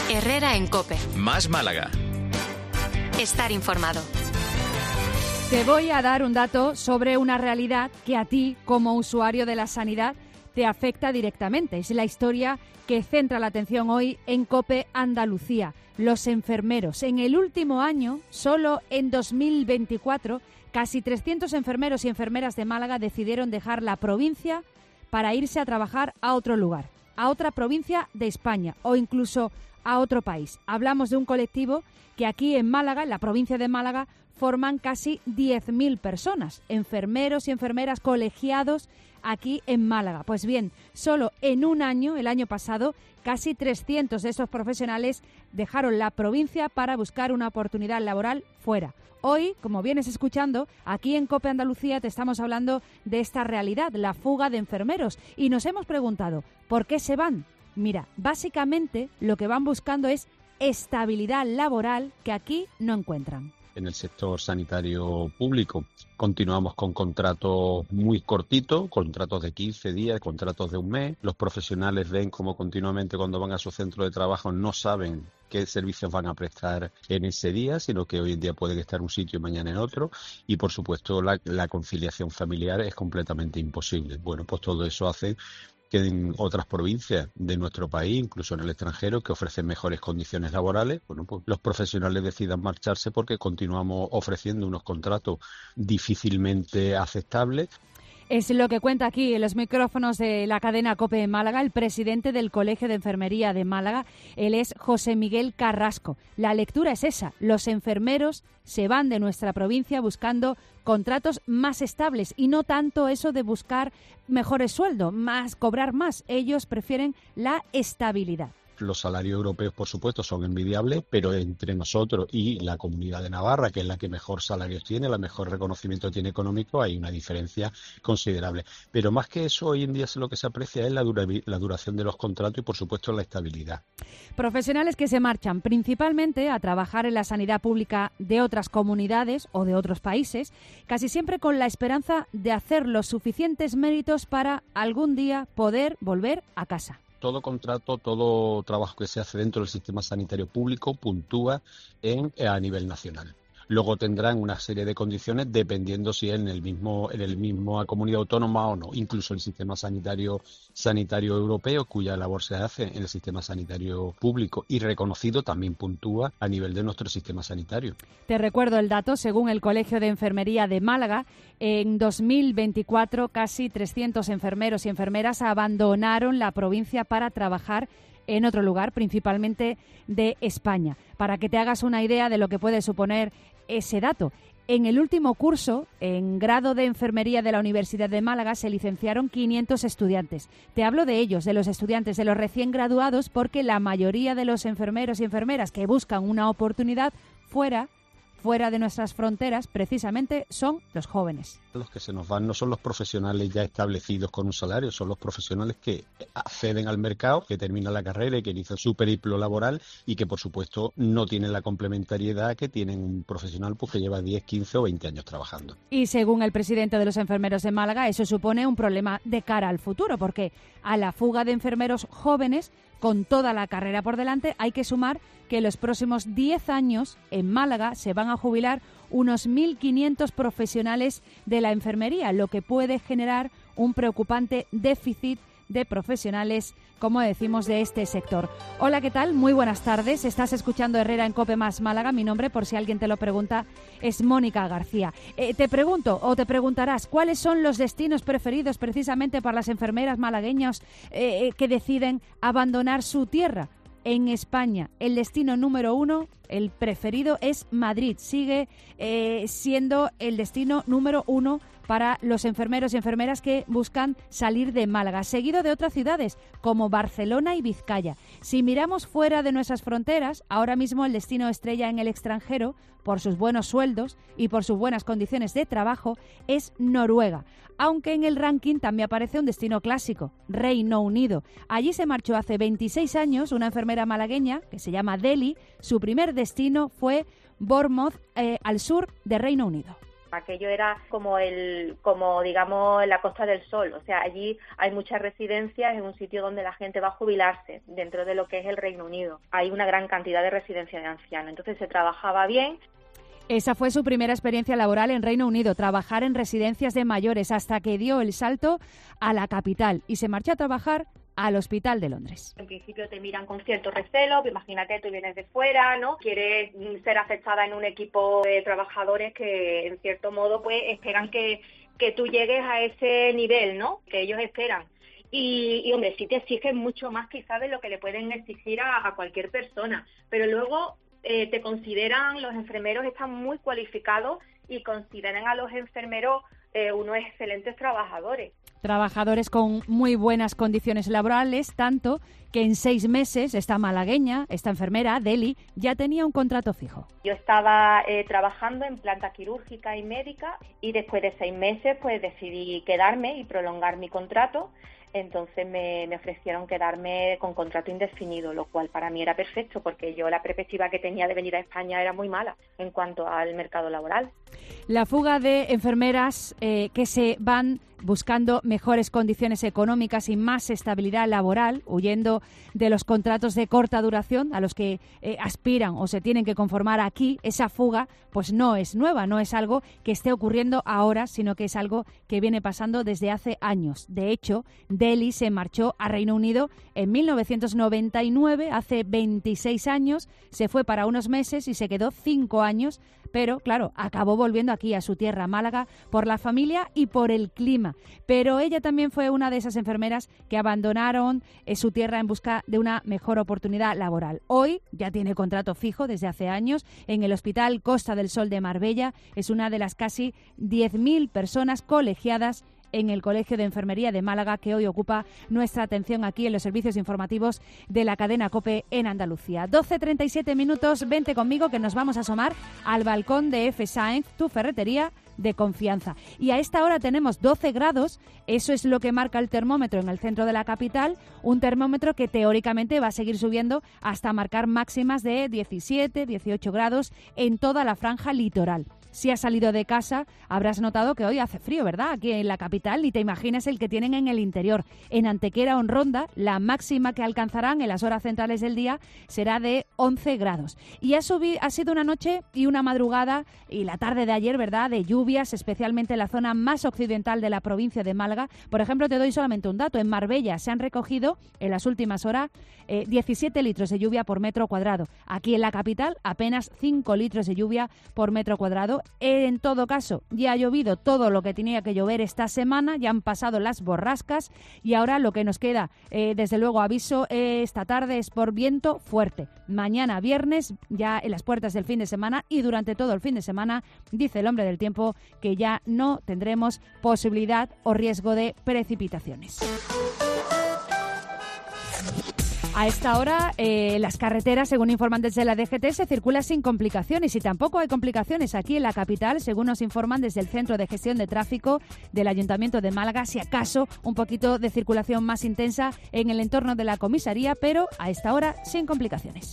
Herrera en COPE. Más Málaga. Estar informado. Te voy a dar un dato sobre una realidad que a ti, como usuario de la sanidad, te afecta directamente. Es la historia que centra la atención hoy en COPE Andalucía. Los enfermeros. En el último año, solo en 2024, casi 300 enfermeros y enfermeras de Málaga decidieron dejar la provincia para irse a trabajar a otro lugar, a otra provincia de España o incluso a otro país. Hablamos de un colectivo que aquí en Málaga, en la provincia de Málaga, forman casi 10.000 personas, enfermeros y enfermeras colegiados aquí en Málaga. Pues bien, solo en un año, el año pasado, casi 300 de esos profesionales dejaron la provincia para buscar una oportunidad laboral fuera. Hoy, como vienes escuchando, aquí en COPE Andalucía te estamos hablando de esta realidad, la fuga de enfermeros. Y nos hemos preguntado, ¿por qué se van? Mira, básicamente lo que van buscando es estabilidad laboral que aquí no encuentran. En el sector sanitario público continuamos con contratos muy cortitos, contratos de 15 días, contratos de un mes. Los profesionales ven como continuamente cuando van a su centro de trabajo no saben qué servicios van a prestar en ese día, sino que hoy en día pueden estar en un sitio y mañana en otro. Y por supuesto la conciliación familiar es completamente imposible. Bueno, pues todo eso hace que en otras provincias de nuestro país, incluso en el extranjero, que ofrecen mejores condiciones laborales, bueno, pues los profesionales decidan marcharse porque continuamos ofreciendo unos contratos difícilmente aceptables. Es lo que cuenta aquí en los micrófonos de la cadena COPE en Málaga el presidente del Colegio de Enfermería de Málaga. Él es José Miguel Carrasco. La lectura es esa. Los enfermeros se van de nuestra provincia buscando contratos más estables y no tanto eso de buscar mejores sueldos, cobrar más. Ellos prefieren la estabilidad. Los salarios europeos, por supuesto, son envidiables, pero entre nosotros y la Comunidad de Navarra, que es la que mejor salarios tiene, la mejor reconocimiento tiene económico, hay una diferencia considerable. Pero más que eso, hoy en día lo que se aprecia es la duración de los contratos y, por supuesto, la estabilidad. Profesionales que se marchan principalmente a trabajar en la sanidad pública de otras comunidades o de otros países, casi siempre con la esperanza de hacer los suficientes méritos para algún día poder volver a casa. Todo contrato, todo trabajo que se hace dentro del sistema sanitario público puntúa a nivel nacional. Luego tendrán una serie de condiciones dependiendo si es en el mismo comunidad autónoma o no. Incluso el sistema sanitario europeo, cuya labor se hace en el sistema sanitario público y reconocido, también puntúa a nivel de nuestro sistema sanitario. Te recuerdo el dato, según el Colegio de Enfermería de Málaga, en 2024 casi 300 enfermeros y enfermeras abandonaron la provincia para trabajar en otro lugar, principalmente de España. Para que te hagas una idea de lo que puede suponer ese dato, en el último curso, en grado de enfermería de la Universidad de Málaga, se licenciaron 500 estudiantes. Te hablo de ellos, de los estudiantes, de los recién graduados, porque la mayoría de los enfermeros y enfermeras que buscan una oportunidad fuera de nuestras fronteras, precisamente son los jóvenes. Los que se nos van no son los profesionales ya establecidos con un salario, son los profesionales que acceden al mercado, que terminan la carrera y que inician su periplo laboral y que, por supuesto, no tienen la complementariedad que tienen un profesional pues, que lleva 10, 15 o 20 años trabajando. Y según el presidente de los enfermeros de Málaga, eso supone un problema de cara al futuro, porque a la fuga de enfermeros jóvenes, con toda la carrera por delante, hay que sumar que en los próximos 10 años en Málaga se van a jubilar unos 1.500 profesionales de la enfermería, lo que puede generar un preocupante déficit de profesionales, como decimos, de este sector. Hola, ¿qué tal? Muy buenas tardes. Estás escuchando Herrera en COPE más Málaga. Mi nombre, por si alguien te lo pregunta, es Mónica García. Te pregunto, o te preguntarás, ¿cuáles son los destinos preferidos precisamente para las enfermeras malagueñas que deciden abandonar su tierra? En España, el destino número 1, el preferido, es Madrid. Sigue siendo el destino número 1 para los enfermeros y enfermeras que buscan salir de Málaga, seguido de otras ciudades como Barcelona y Vizcaya. Si miramos fuera de nuestras fronteras, ahora mismo el destino estrella en el extranjero, por sus buenos sueldos y por sus buenas condiciones de trabajo, es Noruega. Aunque en el ranking también aparece un destino clásico, Reino Unido. Allí se marchó hace 26 años una enfermera malagueña que se llama Deli. Su primer destino fue Bournemouth, al sur de Reino Unido. Aquello era como digamos la Costa del Sol, o sea, allí hay muchas residencias, es un sitio donde la gente va a jubilarse dentro de lo que es el Reino Unido. Hay una gran cantidad de residencias de ancianos, entonces se trabajaba bien. Esa fue su primera experiencia laboral en Reino Unido, trabajar en residencias de mayores, hasta que dio el salto a la capital y se marchó a trabajar al Hospital de Londres. En principio te miran con cierto recelo, imagínate, tú vienes de fuera, ¿no? Quieres ser aceptada en un equipo de trabajadores que, en cierto modo, pues esperan que tú llegues a ese nivel, ¿no? Que ellos esperan. Y hombre, sí te exigen mucho más quizás de lo que le pueden exigir a cualquier persona, pero luego te consideran, los enfermeros están muy cualificados y consideran a los enfermeros unos excelentes trabajadores. Trabajadores con muy buenas condiciones laborales, tanto que en 6 meses esta malagueña, esta enfermera, Deli, ya tenía un contrato fijo. Yo estaba trabajando en planta quirúrgica y médica y después de 6 meses pues decidí quedarme y prolongar mi contrato. Entonces me ofrecieron quedarme con contrato indefinido, lo cual para mí era perfecto porque yo la perspectiva que tenía de venir a España era muy mala en cuanto al mercado laboral. La fuga de enfermeras que se van buscando mejores condiciones económicas y más estabilidad laboral, huyendo de los contratos de corta duración a los que aspiran o se tienen que conformar aquí, esa fuga pues no es nueva, no es algo que esté ocurriendo ahora, sino que es algo que viene pasando desde hace años. De hecho, Deli se marchó a Reino Unido en 1999, hace 26 años, se fue para unos meses y se quedó 5 años, pero claro, acabó volviendo aquí a su tierra, Málaga, por la familia y por el clima. Pero ella también fue una de esas enfermeras que abandonaron su tierra en busca de una mejor oportunidad laboral. Hoy ya tiene contrato fijo desde hace años en el Hospital Costa del Sol de Marbella. Es una de las casi 10.000 personas colegiadas en el Colegio de Enfermería de Málaga, que hoy ocupa nuestra atención aquí en los servicios informativos de la cadena COPE en Andalucía. 12:37 minutos, vente conmigo que nos vamos a asomar al balcón de F. Sáenz, tu ferretería de confianza. Y a esta hora tenemos 12 grados, eso es lo que marca el termómetro en el centro de la capital, un termómetro que teóricamente va a seguir subiendo hasta marcar máximas de 17, 18 grados en toda la franja litoral. Si has salido de casa, habrás notado que hoy hace frío, ¿verdad? Aquí en la capital, y te imaginas el que tienen en el interior. En Antequera o en Ronda, la máxima que alcanzarán en las horas centrales del día será de 11 grados. Y ha sido una noche y una madrugada y la tarde de ayer, ¿verdad?, de lluvias, especialmente en la zona más occidental de la provincia de Málaga. Por ejemplo, te doy solamente un dato. En Marbella se han recogido en las últimas horas 17 litros de lluvia por metro cuadrado. Aquí en la capital, apenas 5 litros de lluvia por metro cuadrado. En todo caso, ya ha llovido todo lo que tenía que llover esta semana, ya han pasado las borrascas y ahora lo que nos queda, desde luego aviso esta tarde, es por viento fuerte. Mañana viernes, ya en las puertas del fin de semana y durante todo el fin de semana, dice el hombre del tiempo que ya no tendremos posibilidad o riesgo de precipitaciones. A esta hora, las carreteras, según informan desde la DGT, se circula sin complicaciones y tampoco hay complicaciones aquí en la capital, según nos informan desde el Centro de Gestión de Tráfico del Ayuntamiento de Málaga, si acaso un poquito de circulación más intensa en el entorno de la comisaría, pero a esta hora sin complicaciones.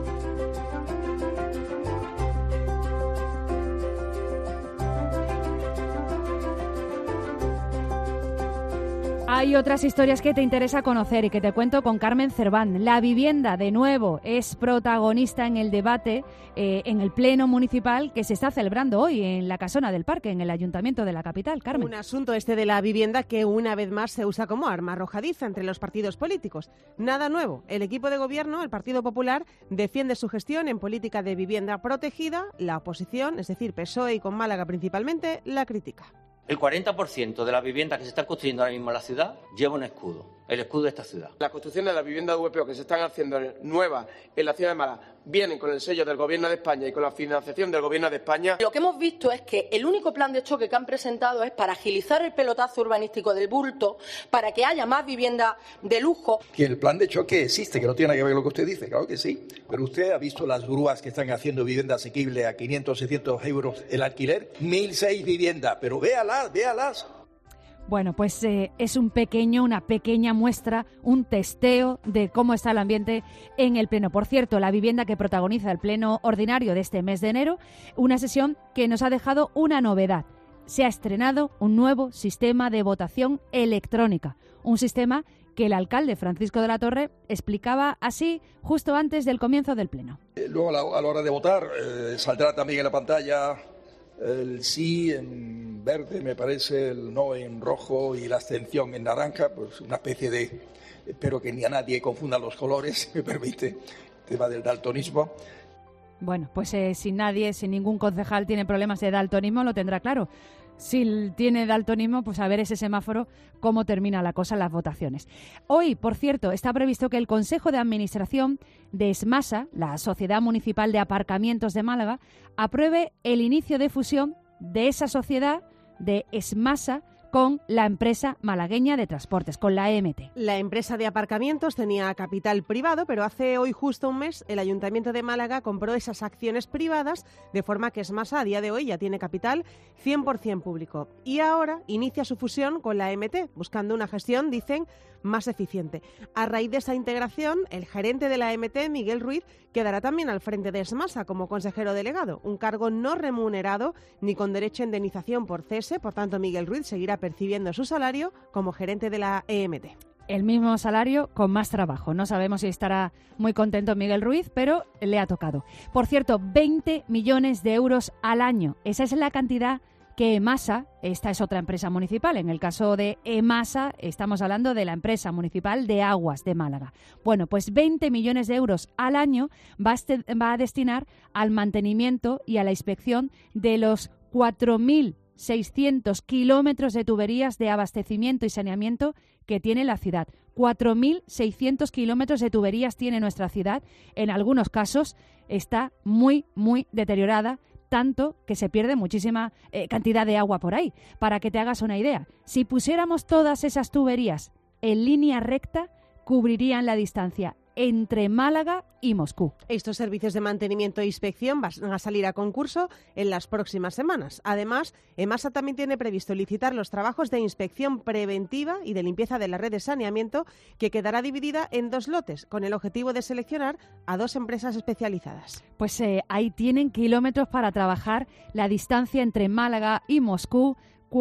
Hay otras historias que te interesa conocer y que te cuento con Carmen Cerván. La vivienda, de nuevo, es protagonista en el debate en el Pleno Municipal que se está celebrando hoy en la Casona del Parque, en el Ayuntamiento de la capital. Carmen. Un asunto de la vivienda que una vez más se usa como arma arrojadiza entre los partidos políticos. Nada nuevo. El equipo de gobierno, el Partido Popular, defiende su gestión en política de vivienda protegida. La oposición, es decir, PSOE y con Málaga principalmente, la critica. El 40% de las viviendas que se están construyendo ahora mismo en la ciudad lleva un escudo, el escudo de esta ciudad. Las construcciones de las viviendas VPO que se están haciendo nuevas en la ciudad de Málaga vienen con el sello del Gobierno de España y con la financiación del Gobierno de España. Lo que hemos visto es que el único plan de choque que han presentado es para agilizar el pelotazo urbanístico del bulto, para que haya más vivienda de lujo. Que el plan de choque existe, que no tiene nada que ver con lo que usted dice, claro que sí. Pero usted ha visto las grúas que están haciendo vivienda asequible a 500, 600 euros el alquiler. 1.006 viviendas, pero véalas. Bueno, pues es una pequeña muestra, un testeo de cómo está el ambiente en el Pleno. Por cierto, la vivienda que protagoniza el Pleno ordinario de este mes de enero, una sesión que nos ha dejado una novedad. Se ha estrenado un nuevo sistema de votación electrónica, un sistema que el alcalde Francisco de la Torre explicaba así justo antes del comienzo del Pleno. Luego, a la hora de votar, saldrá también en la pantalla el sí en verde, me parece, el no en rojo y la abstención en naranja, pues una especie de, espero que ni a nadie confunda los colores, me permite, el tema del daltonismo. Bueno, pues sin ningún concejal tiene problemas de daltonismo, lo tendrá claro. Si tiene daltonismo, pues a ver ese semáforo cómo termina la cosa en las votaciones. Hoy, por cierto, está previsto que el Consejo de Administración de Esmasa, la Sociedad Municipal de Aparcamientos de Málaga, apruebe el inicio de fusión de esa sociedad de Esmasa con la empresa malagueña de transportes, con la EMT. La empresa de aparcamientos tenía capital privado, pero hace hoy justo un mes el Ayuntamiento de Málaga compró esas acciones privadas, de forma que Esmasa a día de hoy ya tiene capital 100% público. Y ahora inicia su fusión con la EMT, buscando una gestión, dicen, más eficiente. A raíz de esa integración, el gerente de la EMT, Miguel Ruiz, quedará también al frente de Esmasa como consejero delegado, un cargo no remunerado ni con derecho a indemnización por cese. Por tanto, Miguel Ruiz seguirá percibiendo su salario como gerente de la EMT. El mismo salario con más trabajo. No sabemos si estará muy contento Miguel Ruiz, pero le ha tocado. Por cierto, 20 millones de euros al año. Esa es la cantidad que Emasa, esta es otra empresa municipal, en el caso de Emasa estamos hablando de la empresa municipal de aguas de Málaga. Bueno, pues 20 millones de euros al año va a destinar al mantenimiento y a la inspección de los 4.600 kilómetros de tuberías de abastecimiento y saneamiento que tiene la ciudad. 4.600 kilómetros de tuberías tiene nuestra ciudad. En algunos casos está muy, muy deteriorada, tanto que se pierde muchísima cantidad de agua por ahí. Para que te hagas una idea, si pusiéramos todas esas tuberías en línea recta, cubrirían la distancia entre Málaga y Moscú. Estos servicios de mantenimiento e inspección van a salir a concurso en las próximas semanas. Además, Emasa también tiene previsto licitar los trabajos de inspección preventiva y de limpieza de la red de saneamiento, que quedará dividida en 2 lotes, con el objetivo de seleccionar a 2 empresas especializadas. Pues ahí tienen kilómetros para trabajar la distancia entre Málaga y Moscú.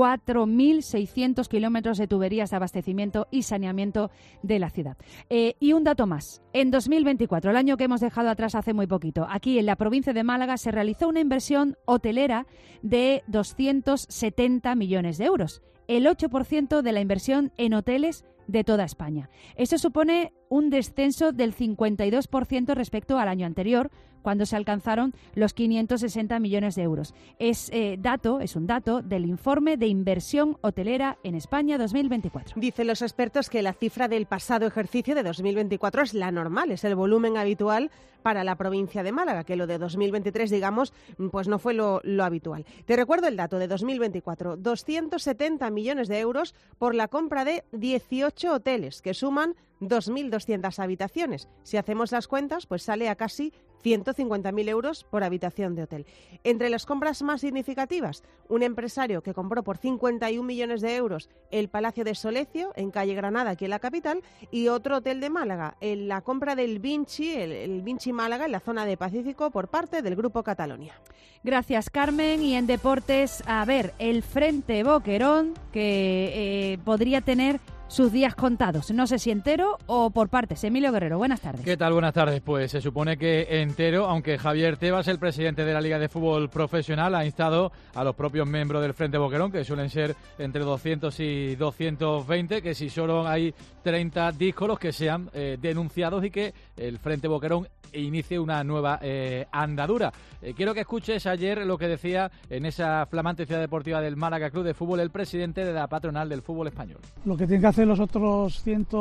4.600 kilómetros de tuberías de abastecimiento y saneamiento de la ciudad. Y un dato más. En 2024, el año que hemos dejado atrás hace muy poquito, aquí en la provincia de Málaga se realizó una inversión hotelera de 270 millones de euros. El 8% de la inversión en hoteles de toda España. Eso supone un descenso del 52% respecto al año anterior, cuando se alcanzaron los 560 millones de euros. Es un dato del informe de inversión hotelera en España 2024. Dicen los expertos que la cifra del pasado ejercicio de 2024 es la normal, es el volumen habitual para la provincia de Málaga, que lo de 2023, digamos, pues no fue lo habitual. Te recuerdo el dato de 2024, 270 millones de euros por la compra de 18 hoteles, que suman 2.200 habitaciones. Si hacemos las cuentas, pues sale a casi 150.000 euros por habitación de hotel. Entre las compras más significativas, un empresario que compró por 51 millones de euros el Palacio de Solecio, en calle Granada, aquí en la capital, y otro hotel de Málaga, en la compra del Vinci, el Vinci Málaga, en la zona de Pacífico, por parte del Grupo Catalonia. Gracias, Carmen. Y en deportes, a ver, el Frente Boquerón, que podría tener sus días contados. No sé si entero o por partes. Emilio Guerrero, buenas tardes. ¿Qué tal? Buenas tardes. Pues se supone que entero, aunque Javier Tebas, el presidente de la Liga de Fútbol Profesional, ha instado a los propios miembros del Frente Boquerón, que suelen ser entre 200 y 220, que si solo hay 30 díscolos, que sean denunciados y que el Frente Boquerón inicie una nueva andadura. Quiero que escuches ayer lo que decía en esa flamante ciudad deportiva del Málaga Club de Fútbol el presidente de la patronal del fútbol español. Lo que tienen que hacer los otros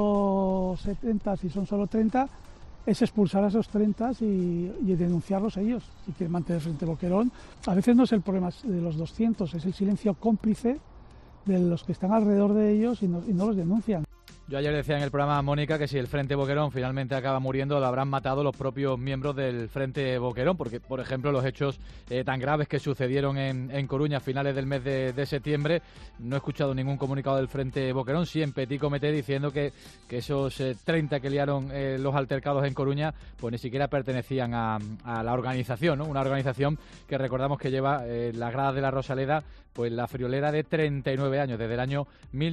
170, si son solo 30, es expulsar a esos 30 y denunciarlos ellos. Si quieren mantener el Frente Boquerón, a veces no es el problema de los 200, es el silencio cómplice de los que están alrededor de ellos y no los denuncian. Yo ayer decía en el programa, Mónica, que si el Frente Boquerón finalmente acaba muriendo, lo habrán matado los propios miembros del Frente Boquerón, porque, por ejemplo, los hechos tan graves que sucedieron en Coruña a finales del mes de septiembre, no he escuchado ningún comunicado del Frente Boquerón, sí en Petit Comité diciendo que esos 30 que liaron los altercados en Coruña, pues ni siquiera pertenecían a la organización, ¿no? Una organización que recordamos que lleva las gradas de la Rosaleda, pues la friolera de 39 años, desde el año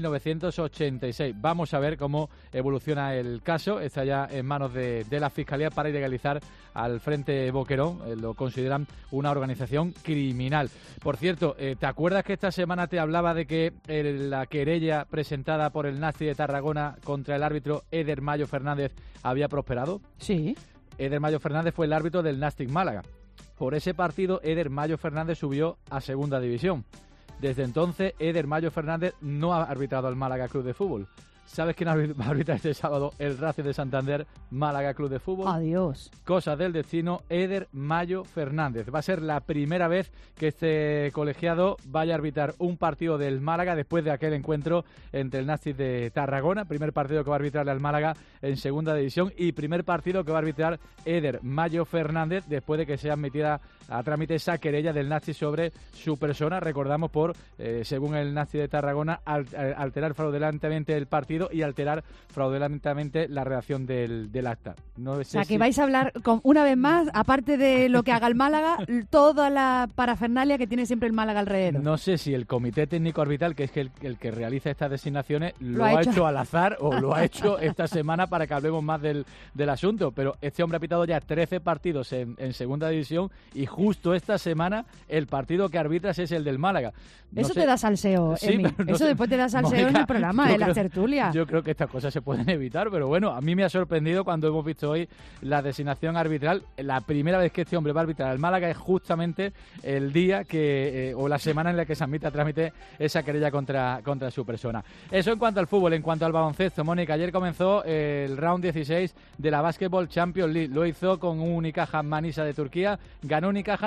1986. Vamos a ver cómo evoluciona el caso. Está ya en manos de la Fiscalía para ilegalizar al Frente Boquerón. Lo consideran una organización criminal. Por cierto, ¿te acuerdas que esta semana te hablaba de que la querella presentada por el Nasti de Tarragona contra el árbitro Eder Mayo Fernández había prosperado? Sí. Eder Mayo Fernández fue el árbitro del Nàstic Málaga. Por ese partido, Eder Mayo Fernández subió a Segunda División. Desde entonces, Eder Mayo Fernández no ha arbitrado al Málaga Club de Fútbol. ¿Sabes quién va a arbitrar este sábado? El Racing de Santander, Málaga Club de Fútbol. Adiós. Cosas del destino, Eder Mayo Fernández. Va a ser la primera vez que este colegiado vaya a arbitrar un partido del Málaga después de aquel encuentro entre el Nàstic de Tarragona. Primer partido que va a arbitrarle al Málaga en Segunda División y primer partido que va a arbitrar Eder Mayo Fernández después de que sea admitida a trámite esa querella del Nàstic sobre su persona. Recordamos por, según el Nàstic de Tarragona, alterar fraudulentemente el partido y alterar fraudulentemente la redacción del acta. No sé, o sea, que vais a hablar, una vez más, aparte de lo que haga el Málaga, toda la parafernalia que tiene siempre el Málaga alrededor. No sé si el Comité Técnico Arbitral, que es el que realiza estas designaciones, lo ha hecho al azar o lo ha hecho esta semana para que hablemos más del asunto, pero este hombre ha pitado ya 13 partidos en Segunda División y justo esta semana el partido que arbitras es el del Málaga. Eso te da salseo, sí, no eso sé. Después te da salseo, Mónica, en el programa, en la tertulia. Yo creo que estas cosas se pueden evitar, pero bueno, a mí me ha sorprendido cuando hemos visto hoy la designación arbitral. La primera vez que este hombre va a arbitrar al Málaga es justamente el día o la semana en la que se admite a trámite esa querella contra su persona. Eso en cuanto al fútbol. En cuanto al baloncesto, Mónica, ayer comenzó el round 16 de la Basketball Champions League. Lo hizo con un Unicaja Manisa de Turquía. Ganó Unicaja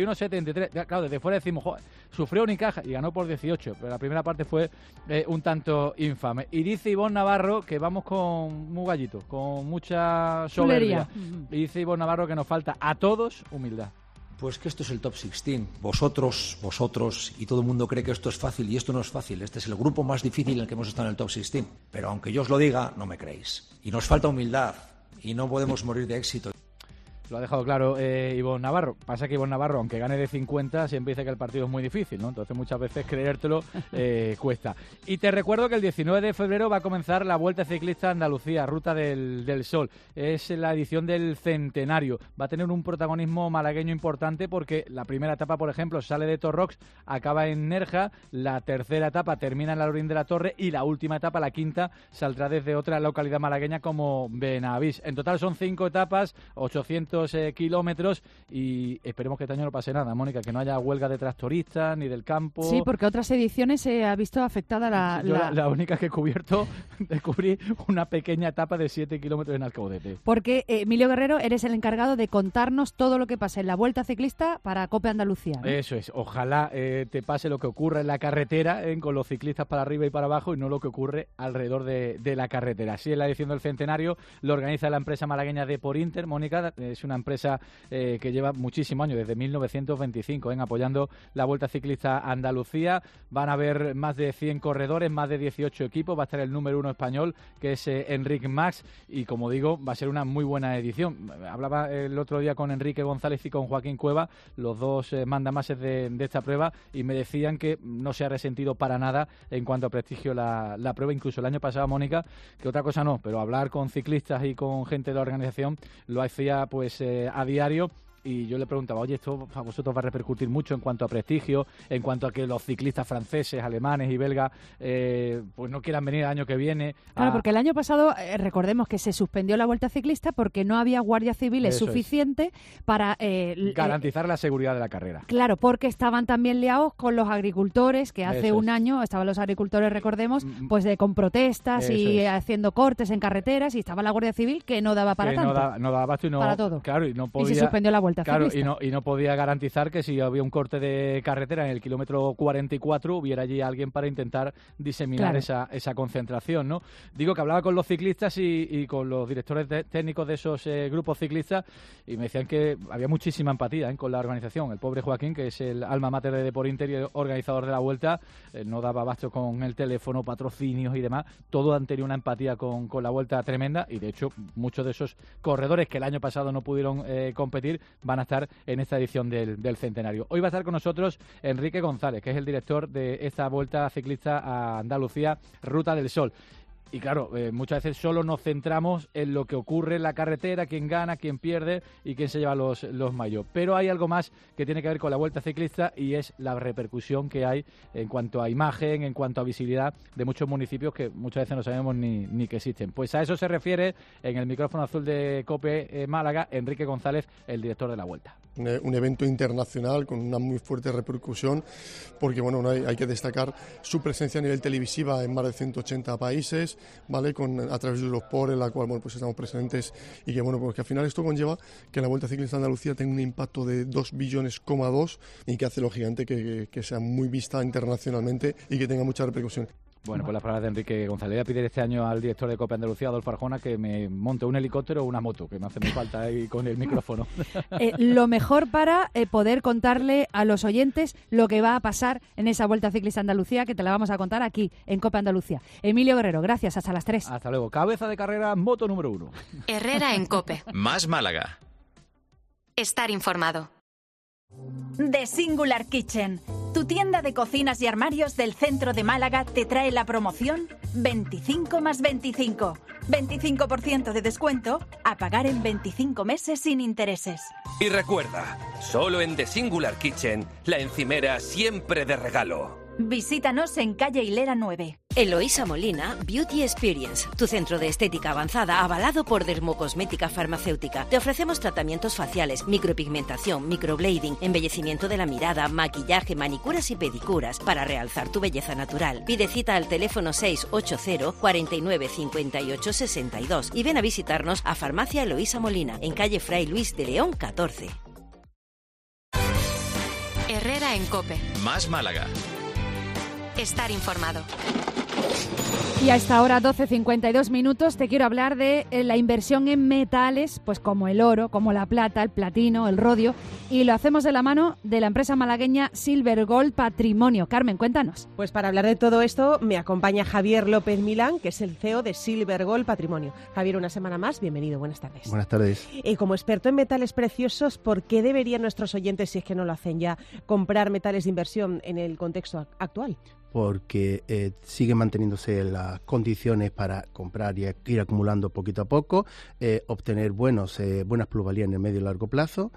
91-73. Claro, desde fuera decimos, joder, sufrió Unicaja y ganó por 18, pero la primera parte fue un tanto infame. Y dice Ivonne Navarro que vamos con muy gallito, con mucha soberbia. Y dice Ivonne Navarro que nos falta a todos humildad. Pues que esto es el top 16. Vosotros y todo el mundo cree que esto es fácil y esto no es fácil. Este es el grupo más difícil en el que hemos estado en el top 16. Pero aunque yo os lo diga, no me creéis. Y nos falta humildad y no podemos morir de éxito. Lo ha dejado claro Ivonne Navarro. Pasa que Ivonne Navarro, aunque gane de 50, siempre dice que el partido es muy difícil, ¿no? Entonces muchas veces creértelo cuesta. Y te recuerdo que el 19 de febrero va a comenzar la Vuelta Ciclista Andalucía, Ruta del Sol. Es la edición del centenario. Va a tener un protagonismo malagueño importante porque la primera etapa, por ejemplo, sale de Torrox, acaba en Nerja, la tercera etapa termina en la Lorín de la Torre y la última etapa, la quinta, saldrá desde otra localidad malagueña como Benavís. En total son 5 etapas, 800 kilómetros y esperemos que este año no pase nada, Mónica, que no haya huelga de tractoristas ni del campo. Sí, porque otras ediciones se ha visto afectada la única que he cubierto, descubrí una pequeña etapa de 7 kilómetros en Alcaudete. Porque, Emilio Guerrero, eres el encargado de contarnos todo lo que pasa en la Vuelta Ciclista para COPE Andalucía, ¿no? Eso es, ojalá te pase lo que ocurre en la carretera, con los ciclistas para arriba y para abajo y no lo que ocurre alrededor de la carretera. Así es la edición del centenario, lo organiza la empresa malagueña Deporinter, Mónica, es una empresa que lleva muchísimos años, desde 1925, apoyando la Vuelta Ciclista Andalucía. Van a haber más de 100 corredores, más de 18 equipos, va a estar el número 1 español, que es Enric Mas, y como digo, va a ser una muy buena edición. Hablaba el otro día con Enrique González y con Joaquín Cueva, los dos mandamases de esta prueba, y me decían que no se ha resentido para nada en cuanto a prestigio la prueba. Incluso el año pasado, Mónica, que otra cosa no, pero hablar con ciclistas y con gente de la organización lo hacía pues a diario. Y yo le preguntaba, oye, ¿esto a vosotros va a repercutir mucho en cuanto a prestigio, en cuanto a que los ciclistas franceses, alemanes y belgas pues no quieran venir el año que viene? Claro, porque el año pasado, recordemos que se suspendió la Vuelta Ciclista porque no había guardias civiles suficiente para garantizar la seguridad de la carrera. Claro, porque estaban también liados con los agricultores, que hace un año estaban los agricultores, recordemos, pues con protestas y haciendo cortes en carreteras, y estaba la Guardia Civil que no daba para tanto. No daba abasto y no, para todo. Claro, y no podía. Y se suspendió la Vuelta. Vuelta Claro, Ciclista. y no podía garantizar que si había un corte de carretera en el kilómetro 44 hubiera allí alguien para intentar diseminar esa concentración, ¿no? Digo que hablaba con los ciclistas y con los directores técnicos de esos grupos ciclistas y me decían que había muchísima empatía con la organización. El pobre Joaquín, que es el alma mater de Deportinter y organizador de la Vuelta, no daba abasto con el teléfono, patrocinios y demás. Todos han tenido una empatía con la Vuelta tremenda y de hecho muchos de esos corredores que el año pasado no pudieron competir van a estar en esta edición del centenario. Hoy va a estar con nosotros Enrique González, que es el director de esta Vuelta Ciclista a Andalucía, Ruta del Sol. Y claro, muchas veces solo nos centramos en lo que ocurre en la carretera, quién gana, quién pierde y quién se lleva los maillots. Pero hay algo más que tiene que ver con la Vuelta Ciclista y es la repercusión que hay en cuanto a imagen, en cuanto a visibilidad de muchos municipios que muchas veces no sabemos ni que existen. Pues a eso se refiere en el micrófono azul de COPE Málaga, Enrique González, el director de la Vuelta. Un evento internacional con una muy fuerte repercusión porque bueno, hay que destacar su presencia a nivel televisiva en más de 180 países, ¿vale? A través de Eurosport, en la cual bueno, pues estamos presentes y que bueno, pues que al final esto conlleva que la Vuelta Ciclista de Andalucía tenga un impacto de 2,2 billones y que hace lógicamente que sea muy vista internacionalmente y que tenga mucha repercusión. Bueno, pues las palabras de Enrique González. Voy a pedir este año al director de COPE Andalucía, Adolfo Arjona, que me monte un helicóptero o una moto, que me hace muy falta ahí con el micrófono. Lo mejor para poder contarle a los oyentes lo que va a pasar en esa Vuelta Ciclista Andalucía, que te la vamos a contar aquí, en COPE Andalucía. Emilio Guerrero, gracias. Hasta las 3. Hasta luego. Cabeza de carrera, moto número 1. Herrera en COPE. Más Málaga. Estar informado. The Singular Kitchen, tu tienda de cocinas y armarios del centro de Málaga, te trae la promoción 25 más 25. 25% de descuento a pagar en 25 meses sin intereses. Y recuerda, solo en The Singular Kitchen, la encimera siempre de regalo. Visítanos en calle Hilera 9. Eloísa Molina, Beauty Experience, tu centro de estética avanzada avalado por Dermocosmética Farmacéutica. Te ofrecemos tratamientos faciales, micropigmentación, microblading, embellecimiento de la mirada, maquillaje, manicuras y pedicuras para realzar tu belleza natural. Pide cita al teléfono 680 49 58 62 y ven a visitarnos a Farmacia Eloísa Molina, en calle Fray Luis de León 14. Herrera en COPE. Más Málaga. Estar informado. Y a esta hora, 12:52 minutos, te quiero hablar de la inversión en metales, pues como el oro, como la plata, el platino, el rodio, y lo hacemos de la mano de la empresa malagueña Silver Gold Patrimonio. Carmen, cuéntanos. Pues para hablar de todo esto me acompaña Javier López Milán, que es el CEO de Silver Gold Patrimonio. Javier, una semana más, bienvenido, buenas tardes. Buenas tardes. Como experto en metales preciosos, ¿por qué deberían nuestros oyentes, si es que no lo hacen ya, comprar metales de inversión en el contexto actual? Porque siguen manteniéndose las condiciones para comprar y ir acumulando poquito a poco, obtener buenas plusvalías en el medio y largo plazo,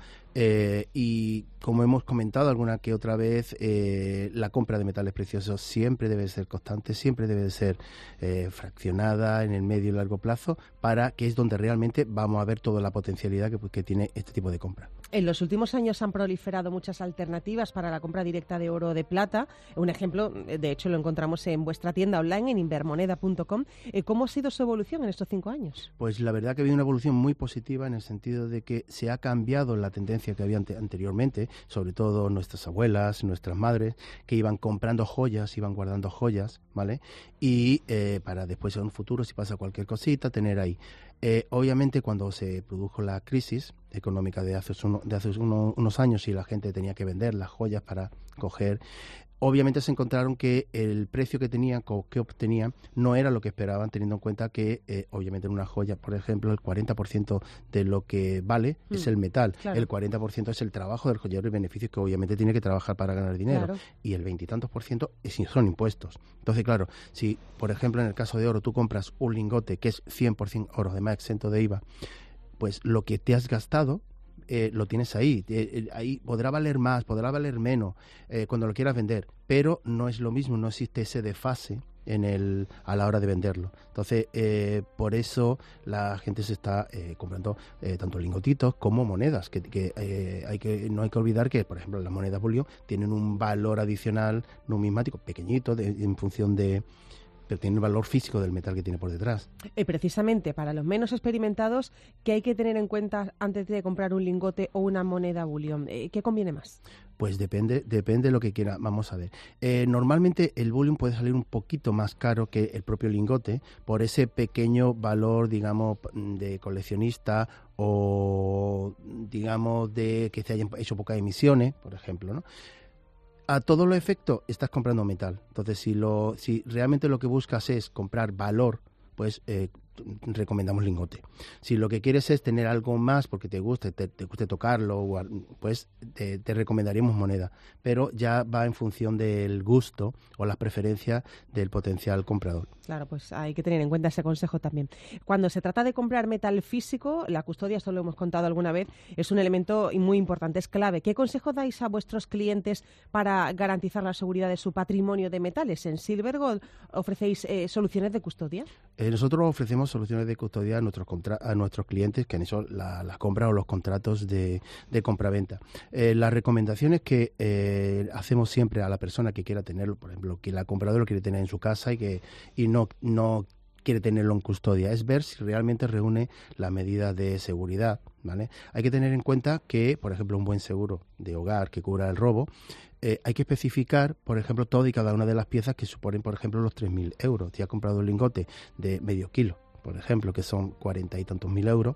y como hemos comentado alguna que otra vez, la compra de metales preciosos siempre debe ser constante, siempre debe ser fraccionada en el medio y largo plazo, para que es donde realmente vamos a ver toda la potencialidad que tiene este tipo de compra. En los últimos años han proliferado muchas alternativas para la compra directa de oro o de plata. Un ejemplo, de hecho, lo encontramos en vuestra tienda online, en invermoneda.com. ¿Cómo ha sido su evolución en estos 5 años? Pues la verdad que ha habido una evolución muy positiva, en el sentido de que se ha cambiado la tendencia que había anteriormente, sobre todo nuestras abuelas, nuestras madres, que iban comprando joyas, iban guardando joyas, ¿vale? Y para después en un futuro, si pasa cualquier cosita, tener ahí. Obviamente, cuando se produjo la crisis económica de hace unos años y la gente tenía que vender las joyas para coger, obviamente se encontraron que el precio que obtenían no era lo que esperaban, teniendo en cuenta que obviamente en una joya, por ejemplo, el 40% de lo que vale es el metal, claro. El 40% es el trabajo del joyero y beneficios que obviamente tiene que trabajar para ganar dinero, claro. Y el 20 y tantos % son impuestos. Entonces, claro, si por ejemplo en el caso de oro tú compras un lingote que es 100% oro, además exento de IVA, pues lo que te has gastado lo tienes ahí. Ahí podrá valer más, podrá valer menos cuando lo quieras vender, pero no es lo mismo, no existe ese desfase a la hora de venderlo. Entonces, por eso la gente se está comprando tanto lingotitos como monedas, que no hay que olvidar que, por ejemplo, las monedas bullion tienen un valor adicional numismático pequeñito en función de pero tiene el valor físico del metal que tiene por detrás. Precisamente para los menos experimentados, ¿qué hay que tener en cuenta antes de comprar un lingote o una moneda bullion? ¿Qué conviene más? Pues depende de lo que quiera. Vamos a ver. Normalmente el bullion puede salir un poquito más caro que el propio lingote por ese pequeño valor, digamos, de coleccionista o, digamos, de que se hayan hecho pocas emisiones, por ejemplo, ¿no? A todos los efectos estás comprando metal. Entonces, si realmente lo que buscas es comprar valor, pues recomendamos lingote. Si lo que quieres es tener algo más porque te guste tocarlo, pues te recomendaríamos moneda. Pero ya va en función del gusto o las preferencias del potencial comprador. Claro, pues hay que tener en cuenta ese consejo también. Cuando se trata de comprar metal físico, la custodia, esto lo hemos contado alguna vez, es un elemento muy importante, es clave. ¿Qué consejo dais a vuestros clientes para garantizar la seguridad de su patrimonio de metales? ¿En Silver Gold ofrecéis soluciones de custodia? Nosotros ofrecemos soluciones de custodia a nuestros clientes que han hecho las compras o los contratos de compraventa. Las recomendaciones que hacemos siempre a la persona que quiera tenerlo, por ejemplo, que la compradora lo quiere tener en su casa y no quiere tenerlo en custodia, es ver si realmente reúne las medidas de seguridad, ¿vale? Hay que tener en cuenta que, por ejemplo, un buen seguro de hogar que cubra el robo, hay que especificar, por ejemplo, todas y cada una de las piezas que suponen, por ejemplo, los 3.000 euros. Si has comprado un lingote de medio kilo, por ejemplo, que son 40 y tantos mil euros,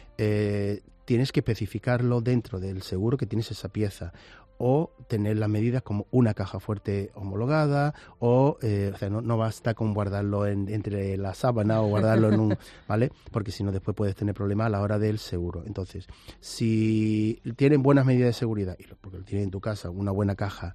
tienes que especificarlo dentro del seguro que tienes esa pieza, o tener las medidas como una caja fuerte homologada, o sea, no basta con guardarlo entre la sábana o guardarlo en un, ¿vale? Porque si no después puedes tener problemas a la hora del seguro. Entonces, si tienen buenas medidas de seguridad, porque lo tienes en tu casa, una buena caja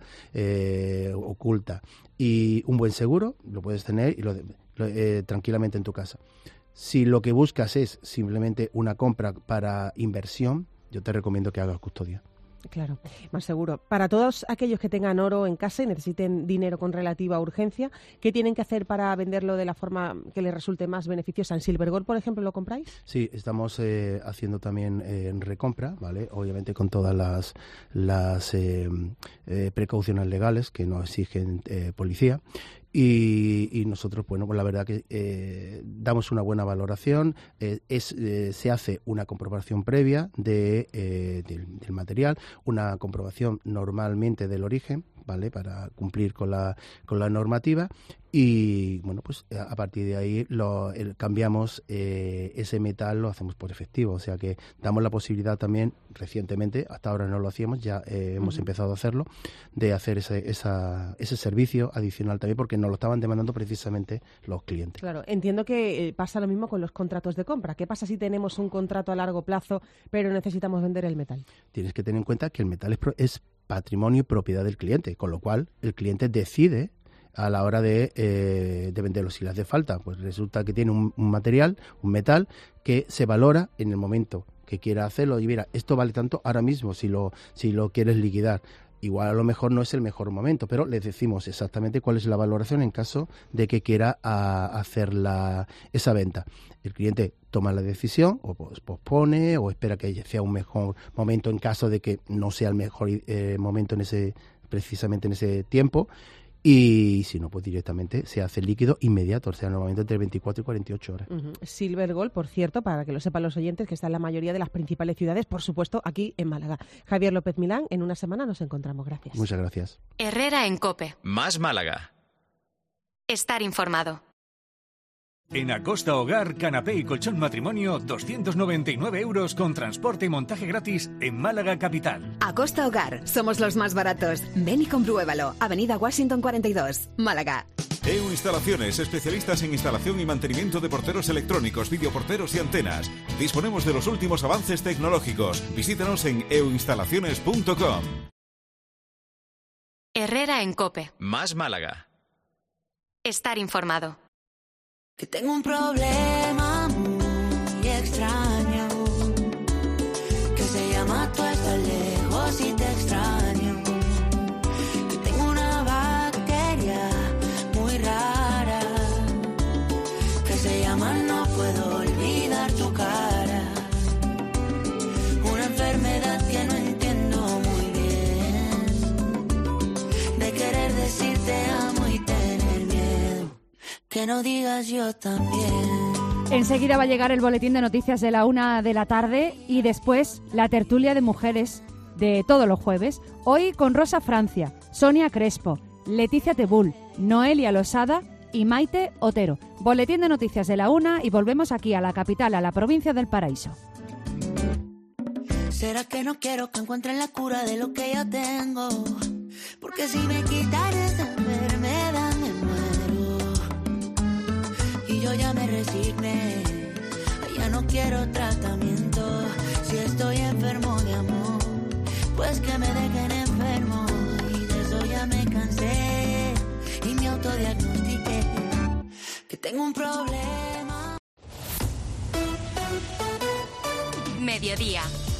oculta y un buen seguro, lo puedes tener tranquilamente en tu casa. Si lo que buscas es simplemente una compra para inversión, yo te recomiendo que hagas custodia. Claro, más seguro. Para todos aquellos que tengan oro en casa y necesiten dinero con relativa urgencia, ¿qué tienen que hacer para venderlo de la forma que les resulte más beneficiosa? ¿En Silver Gold, por ejemplo, lo compráis? Sí, estamos haciendo también recompra, ¿vale? Obviamente con todas las precauciones legales que nos exigen policía. Y nosotros, bueno, pues la verdad que damos una buena valoración, se hace una comprobación previa del material, una comprobación normalmente del origen, ¿vale? Para cumplir con la normativa y, bueno, pues a partir de ahí cambiamos ese metal, lo hacemos por efectivo, o sea que damos la posibilidad también, recientemente, hasta ahora no lo hacíamos, ya hemos empezado a hacerlo, de hacer ese servicio adicional también, porque nos lo estaban demandando precisamente los clientes. Claro, entiendo que pasa lo mismo con los contratos de compra. ¿Qué pasa si tenemos un contrato a largo plazo pero necesitamos vender el metal? Tienes que tener en cuenta que el metal es patrimonio y propiedad del cliente, con lo cual el cliente decide a la hora de venderlo. Si le hace falta, pues resulta que tiene un material, un metal, que se valora en el momento que quiera hacerlo. Y mira, esto vale tanto ahora mismo si lo quieres liquidar. Igual a lo mejor no es el mejor momento, pero les decimos exactamente cuál es la valoración en caso de que quiera hacer esa venta. El cliente toma la decisión o pospone o espera que sea un mejor momento en caso de que no sea el mejor momento precisamente en ese tiempo. Y si no, pues directamente se hace líquido inmediato, o sea, normalmente entre 24 y 48 horas. Silver Gold, por cierto, para que lo sepan los oyentes, que está en la mayoría de las principales ciudades, por supuesto, aquí en Málaga. Javier López Milán, en una semana nos encontramos. Gracias. Muchas gracias. Herrera en COPE. Más Málaga. Estar informado. En Acosta Hogar, canapé y colchón matrimonio, 299 euros con transporte y montaje gratis en Málaga capital. Acosta Hogar, somos los más baratos. Ven y compruébalo. Avenida Washington 42, Málaga. EU Instalaciones, especialistas en instalación y mantenimiento de porteros electrónicos, videoporteros y antenas. Disponemos de los últimos avances tecnológicos. Visítanos en euinstalaciones.com. Herrera en COPE. Más Málaga. Estar informado. Que tengo un problema muy extraño, que se llama tú estás lejos y te extraño. Que tengo una bacteria muy rara, que se llama no puedo olvidar tu cara. Una enfermedad que no entiendo muy bien, de querer decirte amo y tener miedo. Que que no digas yo también. Enseguida va a llegar el boletín de noticias de la 1 de la tarde y después la tertulia de mujeres de todos los jueves. Hoy con Rosa Francia, Sonia Crespo, Leticia Tebul, Noelia Losada y Maite Otero. Boletín de noticias de la 1 y volvemos aquí a la capital, a la provincia del Paraíso. ¿Será que no quiero que encuentren la cura de lo que ya tengo? Porque si me quitan esa enfermedad me muero. Y yo ya me resigné, ya no quiero tratamiento. Si estoy enfermo de amor, pues que me dejen enfermo. Y de eso ya me cansé y me autodiagnostiqué que tengo un problema. Mediodía.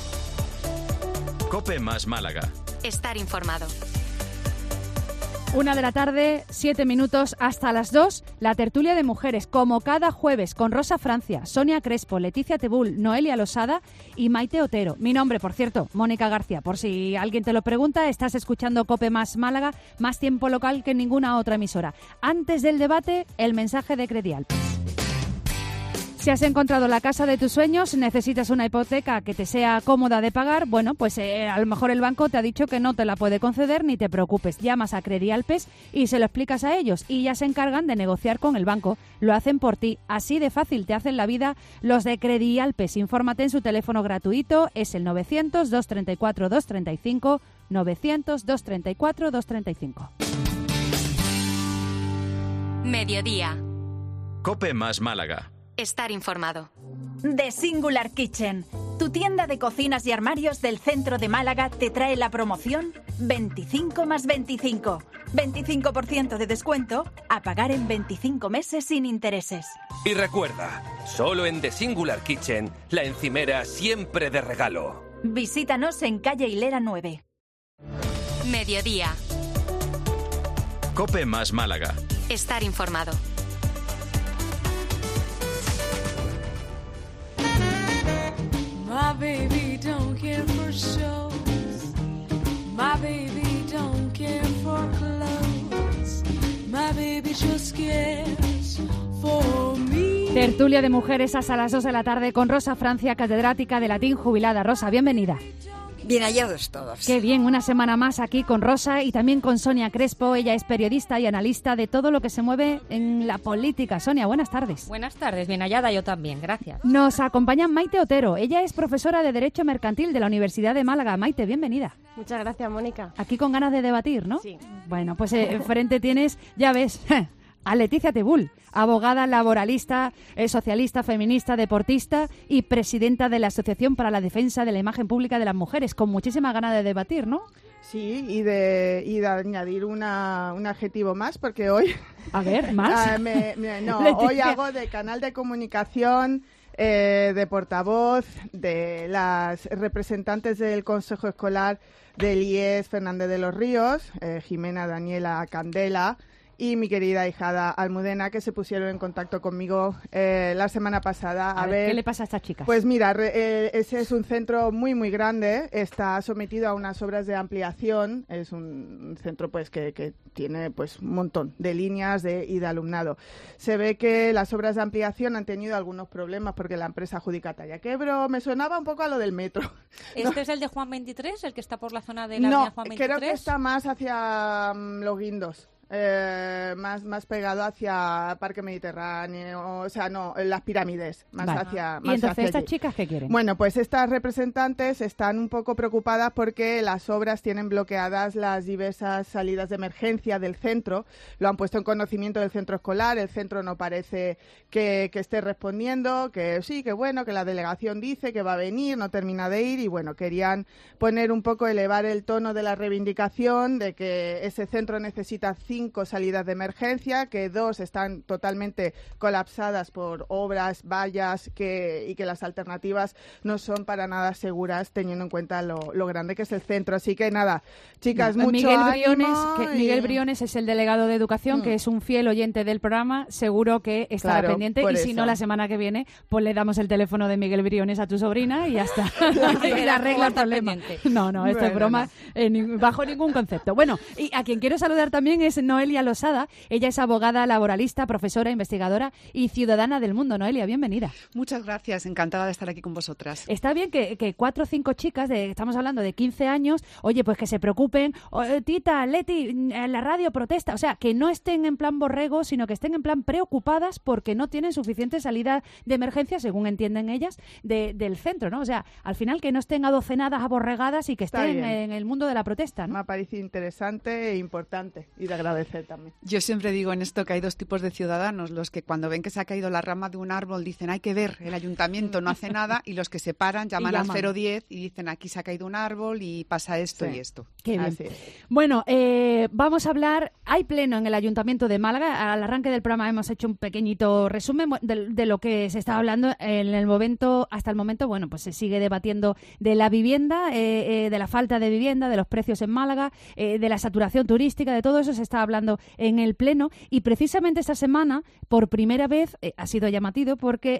COPE más Málaga. Estar informado. 1 de la tarde, 7 minutos hasta las 2. La tertulia de mujeres, como cada jueves, con Rosa Francia, Sonia Crespo, Leticia Tebul, Noelia Losada y Maite Otero. Mi nombre, por cierto, Mónica García. Por si alguien te lo pregunta, estás escuchando COPE más Málaga, más tiempo local que ninguna otra emisora. Antes del debate, el mensaje de Credial. Si has encontrado la casa de tus sueños, necesitas una hipoteca que te sea cómoda de pagar, bueno, pues a lo mejor el banco te ha dicho que no te la puede conceder, ni te preocupes. Llamas a Credialpes y se lo explicas a ellos y ya se encargan de negociar con el banco. Lo hacen por ti. Así de fácil te hacen la vida los de Credialpes. Infórmate en su teléfono gratuito, es el 900-234-235, 900-234-235. Mediodía. COPE más Málaga. Estar informado. The Singular Kitchen, tu tienda de cocinas y armarios del centro de Málaga, te trae la promoción 25 más 25. 25% de descuento a pagar en 25 meses sin intereses. Y recuerda, solo en The Singular Kitchen, la encimera siempre de regalo. Visítanos en calle Hilera 9. Mediodía. COPE más Málaga. Estar informado. My baby don't care for shows. My baby don't care for clothes. My baby just cares for me. Tertulia de mujeres hasta las 2 de la tarde con Rosa Francia, catedrática de latín jubilada. Rosa, bienvenida. Bien hallados todos. Qué bien, una semana más aquí con Rosa y también con Sonia Crespo. Ella es periodista y analista de todo lo que se mueve en la política. Sonia, buenas tardes. Buenas tardes, bien hallada yo también, gracias. Nos acompaña Maite Otero. Ella es profesora de Derecho Mercantil de la Universidad de Málaga. Maite, bienvenida. Muchas gracias, Mónica. Aquí con ganas de debatir, ¿no? Sí. Bueno, pues enfrente tienes, ya ves, a Leticia Tebul, abogada laboralista, socialista, feminista, deportista y presidenta de la Asociación para la Defensa de la Imagen Pública de las Mujeres, con muchísima ganas de debatir, ¿no? Sí, y de añadir un adjetivo más, porque hoy... A ver, ¿más? Hoy hago de canal de comunicación, de portavoz, de las representantes del Consejo Escolar del IES Fernández de los Ríos, Jimena Daniela Candela, y mi querida ahijada Almudena, que se pusieron en contacto conmigo la semana pasada. A ver, ¿qué le pasa a estas chicas? Pues mira, ese es un centro muy, muy grande, está sometido a unas obras de ampliación, es un centro pues que tiene pues un montón de líneas y de alumnado. Se ve que las obras de ampliación han tenido algunos problemas porque la empresa adjudicataria quebró, me sonaba un poco a lo del metro. ¿Este es el de Juan 23, el que está por la zona de la avenida Juan 23? No, creo que está más hacia Los Guindos. Más pegado hacia Parque Mediterráneo, o sea, no, las pirámides, más vale. hacia ¿Y entonces hacia estas allí. chicas qué quieren? Bueno, pues estas representantes están un poco preocupadas porque las obras tienen bloqueadas las diversas salidas de emergencia del centro, lo han puesto en conocimiento del centro escolar, el centro no parece que esté respondiendo, que sí, que bueno, que la delegación dice que va a venir, no termina de ir y bueno, querían poner un poco, elevar el tono de la reivindicación de que ese centro necesita 5 salidas de emergencia, que 2 están totalmente colapsadas por obras, vallas, y que las alternativas no son para nada seguras teniendo en cuenta lo grande que es el centro. Así que nada, chicas, mucho ánimo. Miguel Briones es el delegado de Educación, que es un fiel oyente del programa, seguro que estará pendiente y si no, la semana que viene, pues le damos el teléfono de Miguel Briones a tu sobrina y ya está. Y le arregla el problema. No, esto es broma, bajo ningún concepto. Bueno, y a quien quiero saludar también es Noelia Losada. Ella es abogada, laboralista, profesora, investigadora y ciudadana del mundo. Noelia, bienvenida. Muchas gracias, encantada de estar aquí con vosotras. Está bien que 4 o 5 chicas, estamos hablando de 15 años, oye, pues que se preocupen, Tita, Leti, en la radio protesta, o sea, que no estén en plan borrego, sino que estén en plan preocupadas porque no tienen suficiente salida de emergencia, según entienden ellas, del centro, ¿no? O sea, al final que no estén adocenadas, aborregadas y que estén en el mundo de la protesta, ¿no? Me ha parecido interesante e importante y de agradecer también. Yo siempre digo en esto que hay 2 tipos de ciudadanos, los que cuando ven que se ha caído la rama de un árbol dicen hay que ver, el ayuntamiento no hace nada, y los que se paran, llaman al 010 y dicen aquí se ha caído un árbol y pasa esto y esto. Qué bien. Bueno, vamos a hablar, hay pleno en el Ayuntamiento de Málaga. Al arranque del programa hemos hecho un pequeñito resumen de lo que se estaba hablando en el momento, hasta el momento. Bueno, pues se sigue debatiendo de la vivienda, de la falta de vivienda, de los precios en Málaga, de la saturación turística, de todo eso se está hablando en el pleno, y precisamente esta semana, por primera vez, ha sido llamativo porque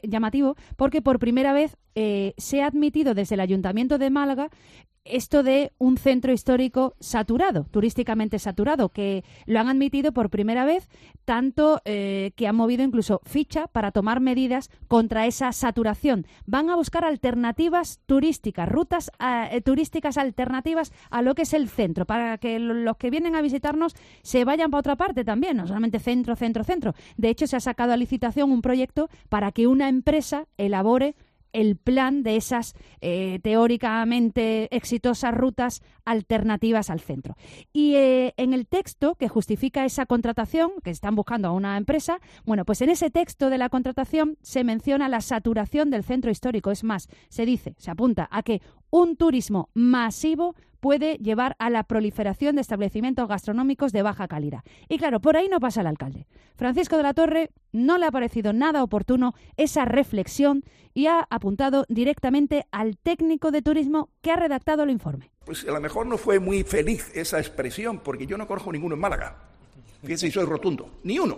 por primera vez se ha admitido desde el Ayuntamiento de Málaga esto de un centro histórico saturado, turísticamente saturado, que lo han admitido por primera vez, tanto que han movido incluso ficha para tomar medidas contra esa saturación. Van a buscar alternativas turísticas, rutas turísticas alternativas a lo que es el centro, para que los que vienen a visitarnos se vayan para otra parte también, no solamente centro. De hecho, se ha sacado a licitación un proyecto para que una empresa elabore el plan de esas teóricamente exitosas rutas alternativas al centro. Y en el texto que justifica esa contratación, que están buscando a una empresa, bueno, pues en ese texto de la contratación se menciona la saturación del centro histórico. Es más, se apunta a que un turismo masivo puede llevar a la proliferación de establecimientos gastronómicos de baja calidad. Y claro, por ahí no pasa el alcalde. Francisco de la Torre no le ha parecido nada oportuno esa reflexión y ha apuntado directamente al técnico de turismo que ha redactado el informe. Pues a lo mejor no fue muy feliz esa expresión, porque yo no conozco ninguno en Málaga. Fíjense, soy rotundo. Ni uno.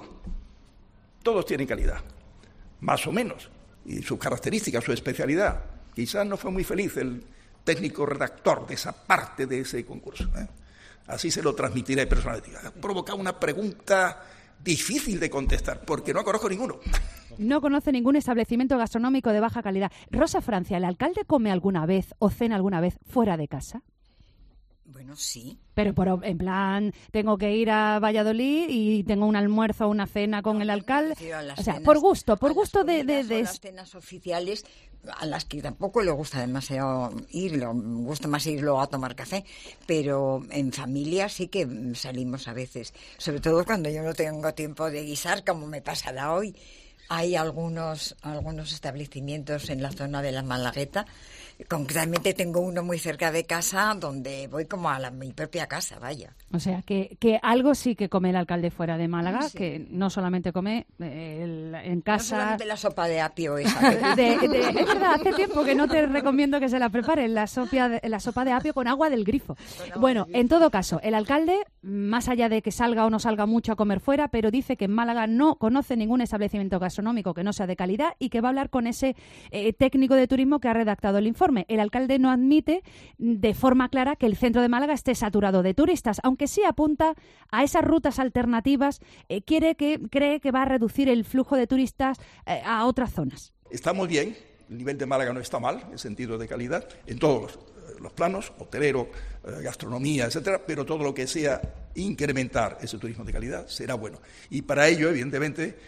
Todos tienen calidad. Más o menos. Y sus características, su especialidad. Quizás no fue muy feliz el técnico redactor de esa parte de ese concurso. Así se lo transmitiré personalmente. Ha provocado una pregunta difícil de contestar, porque no conozco ninguno. No conoce ningún establecimiento gastronómico de baja calidad. Rosa Francia, ¿el alcalde come alguna vez o cena alguna vez fuera de casa? Bueno, sí. Pero en plan, tengo que ir a Valladolid y tengo un almuerzo o una cena con el alcalde. O sea, por gusto de las cenas oficiales, a las que tampoco le gusta demasiado ir, le gusta más ir luego a tomar café, pero en familia sí que salimos a veces, sobre todo cuando yo no tengo tiempo de guisar, como me pasará hoy. Hay algunos establecimientos en la zona de la Malagueta. Concretamente tengo uno muy cerca de casa donde voy como a mi propia casa, vaya. O sea, que algo sí que come el alcalde fuera de Málaga, sí. Que no solamente come en casa... No solamente la sopa de apio esa. Es verdad, hace tiempo que no te recomiendo que se la preparen, la sopa de apio con agua del grifo. Bueno, en todo caso, el alcalde, más allá de que salga o no salga mucho a comer fuera, pero dice que en Málaga no conoce ningún establecimiento gastronómico que no sea de calidad y que va a hablar con ese técnico de turismo que ha redactado el informe. El alcalde no admite de forma clara que el centro de Málaga esté saturado de turistas, aunque sí apunta a esas rutas alternativas, cree que va a reducir el flujo de turistas a otras zonas. Estamos bien, el nivel de Málaga no está mal, en sentido de calidad, en todos los planos, hotelero, gastronomía, etcétera, pero todo lo que sea incrementar ese turismo de calidad será bueno. Y para ello, evidentemente,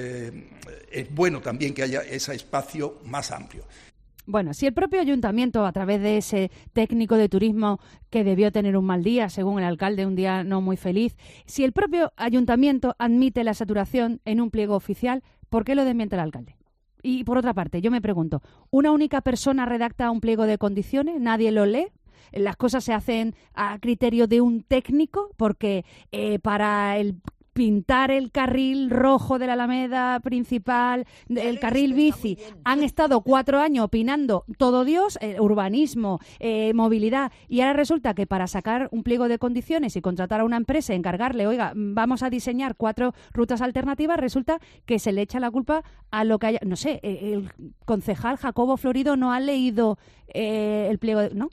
es bueno también que haya ese espacio más amplio. Bueno, si el propio ayuntamiento, a través de ese técnico de turismo que debió tener un mal día, según el alcalde, un día no muy feliz, si el propio ayuntamiento admite la saturación en un pliego oficial, ¿por qué lo desmiente el alcalde? Y por otra parte, yo me pregunto, ¿una única persona redacta un pliego de condiciones? ¿Nadie lo lee? ¿Las cosas se hacen a criterio de un técnico? Porque para pintar el carril rojo de la Alameda principal, el carril bici, han estado 4 años opinando todo Dios, urbanismo, movilidad, y ahora resulta que para sacar un pliego de condiciones y contratar a una empresa y encargarle, oiga, vamos a diseñar 4 rutas alternativas, resulta que se le echa la culpa a lo que haya, no sé, el concejal Jacobo Florido no ha leído el pliego, ¿no?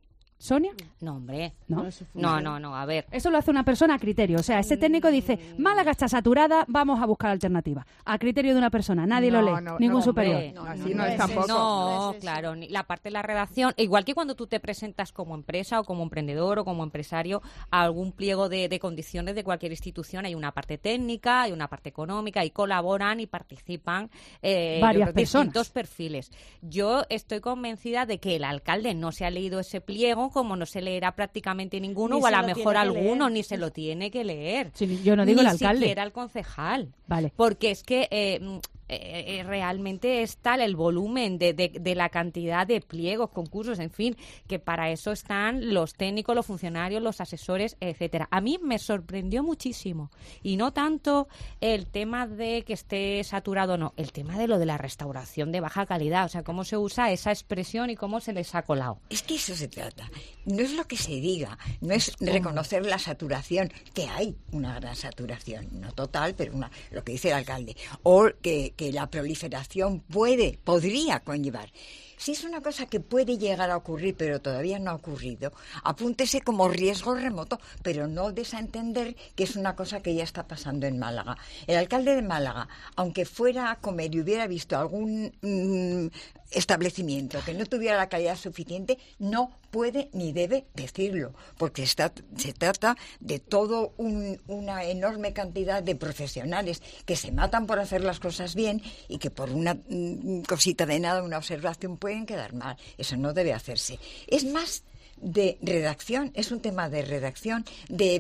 ¿Sonia? No, hombre. No, a ver. Eso lo hace una persona a criterio. O sea, ese técnico dice, Málaga está saturada, vamos a buscar alternativas. A criterio de una persona, nadie lo lee, ningún superior. Así no es tampoco. No, claro, la parte de la redacción, igual que cuando tú te presentas como empresa o como emprendedor o como empresario a algún pliego de condiciones de cualquier institución, hay una parte técnica, hay una parte económica y colaboran y participan varias personas. Distintos perfiles. Yo estoy convencida de que el alcalde no se ha leído ese pliego, como no se leerá prácticamente ninguno, o a lo mejor alguno ni se lo tiene que leer. Sí, yo no digo el alcalde. Ni siquiera el concejal. Vale. Porque es que realmente es tal el volumen de la cantidad de pliegos, concursos, en fin, que para eso están los técnicos, los funcionarios, los asesores, etcétera. A mí me sorprendió muchísimo. Y no tanto el tema de que esté saturado, no. El tema de lo de la restauración de baja calidad. O sea, cómo se usa esa expresión y cómo se les ha colado. Es que eso se trata. No es lo que se diga, no es reconocer la saturación, que hay una gran saturación, no total, pero lo que dice el alcalde, o que la proliferación podría conllevar. Si es una cosa que puede llegar a ocurrir, pero todavía no ha ocurrido, apúntese como riesgo remoto, pero no desentender que es una cosa que ya está pasando en Málaga. El alcalde de Málaga, aunque fuera a comer y hubiera visto algún establecimiento que no tuviera la calidad suficiente, no puede ni debe decirlo, porque se trata de toda una enorme cantidad de profesionales que se matan por hacer las cosas bien y que por una cosita de nada, una observación, pueden quedar mal. Eso no debe hacerse. Es más de redacción, es un tema de redacción, de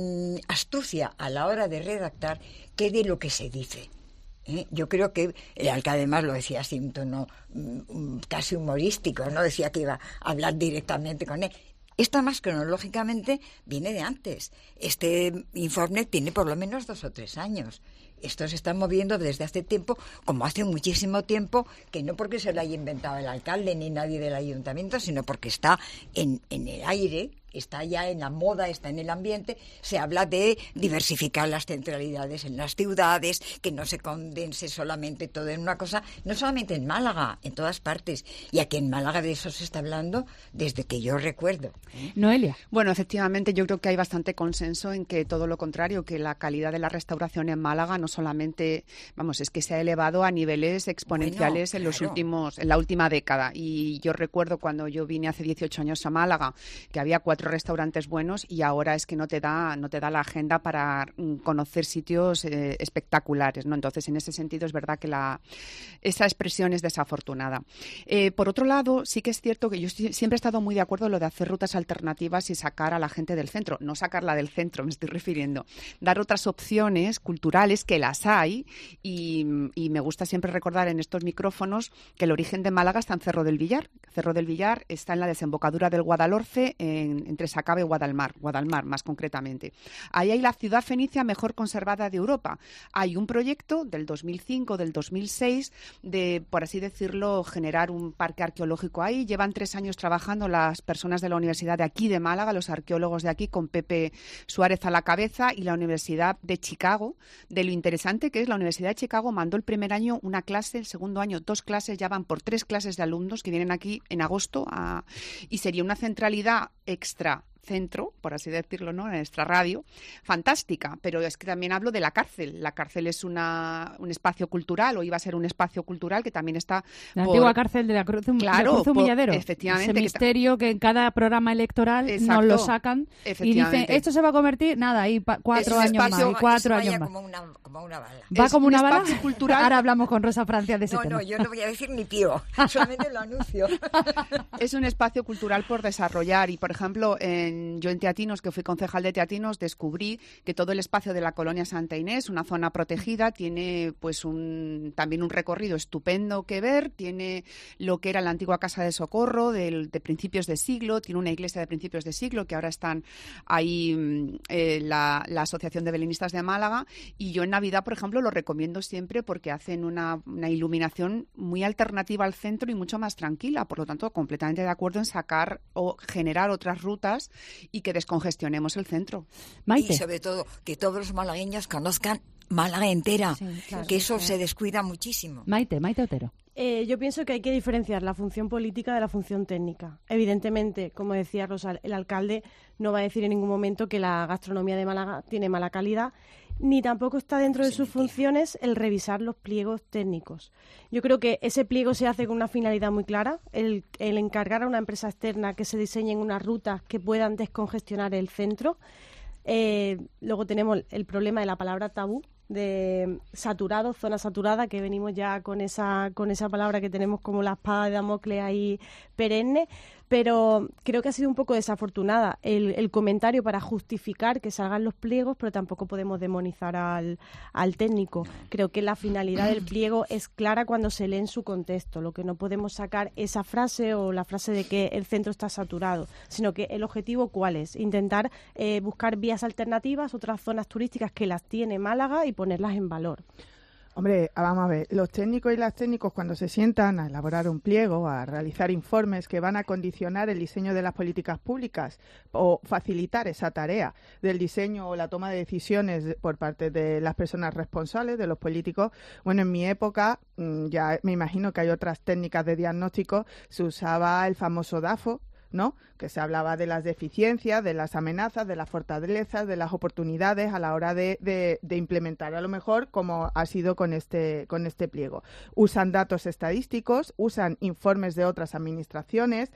astucia a la hora de redactar, que de lo que se dice. Yo creo que el alcalde además lo decía así, un tono casi humorístico, no decía que iba a hablar directamente con él. Esto más cronológicamente viene de antes. Este informe tiene por lo menos 2 o 3 años. Esto se está moviendo desde hace tiempo, como hace muchísimo tiempo, que no porque se lo haya inventado el alcalde ni nadie del ayuntamiento, sino porque está en el aire, está ya en la moda, está en el ambiente. Se habla de diversificar las centralidades en las ciudades, que no se condense solamente todo en una cosa, no solamente en Málaga, en todas partes. Y aquí en Málaga de eso se está hablando desde que yo recuerdo. Noelia. Bueno, efectivamente yo creo que hay bastante consenso en que todo lo contrario, que la calidad de la restauración en Málaga no solamente, es que se ha elevado a niveles exponenciales en la última década. Y yo recuerdo cuando yo vine hace 18 años a Málaga, que había 4 restaurantes buenos y ahora es que no te da la agenda para conocer sitios espectaculares, ¿no? Entonces, en ese sentido es verdad que esa expresión es desafortunada. Por otro lado, sí que es cierto que yo siempre he estado muy de acuerdo en lo de hacer rutas alternativas y sacar a la gente del centro, no sacarla del centro, me estoy refiriendo, dar otras opciones culturales, que las hay, y me gusta siempre recordar en estos micrófonos que el origen de Málaga está en Cerro del Villar. Cerro del Villar está en la desembocadura del Guadalhorce, entre Sacaba y Guadalmar más concretamente. Ahí hay la ciudad fenicia mejor conservada de Europa. Hay un proyecto del 2005, del 2006, de, por así decirlo, generar un parque arqueológico ahí. Llevan 3 años trabajando las personas de la Universidad de aquí de Málaga, los arqueólogos de aquí, con Pepe Suárez a la cabeza, y la Universidad de Chicago. De lo interesante que es, la Universidad de Chicago mandó el primer año una clase, el segundo año 2 clases, ya van por 3 clases de alumnos que vienen aquí en agosto, y sería una centralidad extra centro, por así decirlo, ¿no? En nuestra radio, fantástica, pero es que también hablo de la cárcel. La cárcel es un espacio cultural, o iba a ser un espacio cultural que también está... La antigua cárcel de la Cruz Humilladero. Efectivamente. Ese misterio que en cada programa electoral nos lo sacan y dicen, esto se va a convertir, nada, ahí 4 años más, y 4 años más. Como una bala. ¿Va como una bala? Cultural. Ahora hablamos con Rosa Francia de ese tema. No, yo no voy a decir ni tío, solamente lo anuncio. Es un espacio cultural por desarrollar, y por ejemplo, yo en Teatinos, que fui concejal de Teatinos, descubrí que todo el espacio de la colonia Santa Inés, una zona protegida, tiene pues también un recorrido estupendo que ver. Tiene lo que era la antigua Casa de Socorro de principios de siglo, tiene una iglesia de principios de siglo que ahora están ahí la Asociación de Belenistas de Málaga, y yo en Navidad, por ejemplo, lo recomiendo siempre porque hacen una iluminación muy alternativa al centro y mucho más tranquila. Por lo tanto, completamente de acuerdo en sacar o generar otras rutas y que descongestionemos el centro. Maite. Y sobre todo que todos los malagueños conozcan Málaga entera, Sí, claro, que eso sí. se descuida muchísimo. Maite Otero. Yo pienso que hay que diferenciar la función política de la función técnica. Evidentemente, como decía Rosa, el alcalde no va a decir en ningún momento que la gastronomía de Málaga tiene mala calidad, ni tampoco está dentro de sus funciones el revisar los pliegos técnicos. Yo creo que ese pliego se hace con una finalidad muy clara, el encargar a una empresa externa que se diseñen unas rutas que puedan descongestionar el centro. Luego tenemos el problema de la palabra tabú, de saturado, zona saturada, que venimos ya con esa palabra que tenemos como la espada de Damocles ahí perenne, pero creo que ha sido un poco desafortunada el comentario para justificar que salgan los pliegos, pero tampoco podemos demonizar al técnico. Creo que la finalidad del pliego es clara cuando se lee en su contexto, lo que no podemos sacar esa frase o la frase de que el centro está saturado, sino que el objetivo ¿cuál es? Intentar buscar vías alternativas, otras zonas turísticas que las tiene Málaga y ponerlas en valor. Hombre, vamos a ver, los técnicos y las técnicos cuando se sientan a elaborar un pliego, a realizar informes que van a condicionar el diseño de las políticas públicas o facilitar esa tarea del diseño o la toma de decisiones por parte de las personas responsables, de los políticos, bueno, en mi época, ya me imagino que hay otras técnicas de diagnóstico, se usaba el famoso DAFO, ¿no? Que se hablaba de las deficiencias, de las amenazas, de las fortalezas, de las oportunidades a la hora de implementar, a lo mejor como ha sido con este pliego. Usan datos estadísticos, usan informes de otras administraciones,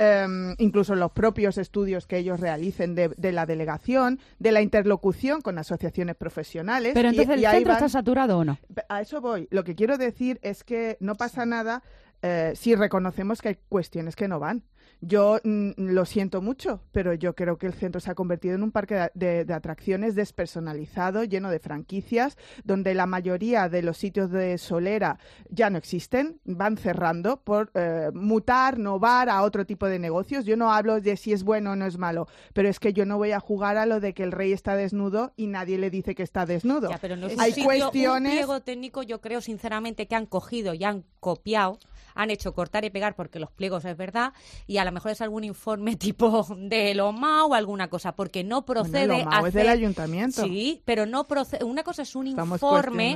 incluso los propios estudios que ellos realicen de la delegación, de la interlocución con asociaciones profesionales. Pero entonces, ¿el centro está saturado o no? A eso voy. Lo que quiero decir es que no pasa nada si reconocemos que hay cuestiones que no van. Yo lo siento mucho, pero yo creo que el centro se ha convertido en un parque de atracciones despersonalizado, lleno de franquicias, donde la mayoría de los sitios de solera ya no existen, van cerrando por mutar, novar a otro tipo de negocios. Yo no hablo de si es bueno o no es malo, pero es que yo no voy a jugar a lo de que el rey está desnudo y nadie le dice que está desnudo. Ya, pero no es hay cuestiones... Un pliego técnico, yo creo sinceramente que han cogido y han copiado, han hecho cortar y pegar porque los pliegos es verdad, y a lo mejor es algún informe tipo de Lomao o alguna cosa, porque no procede bueno, Lomao es del ayuntamiento. Sí, pero no procede. Una cosa es un informe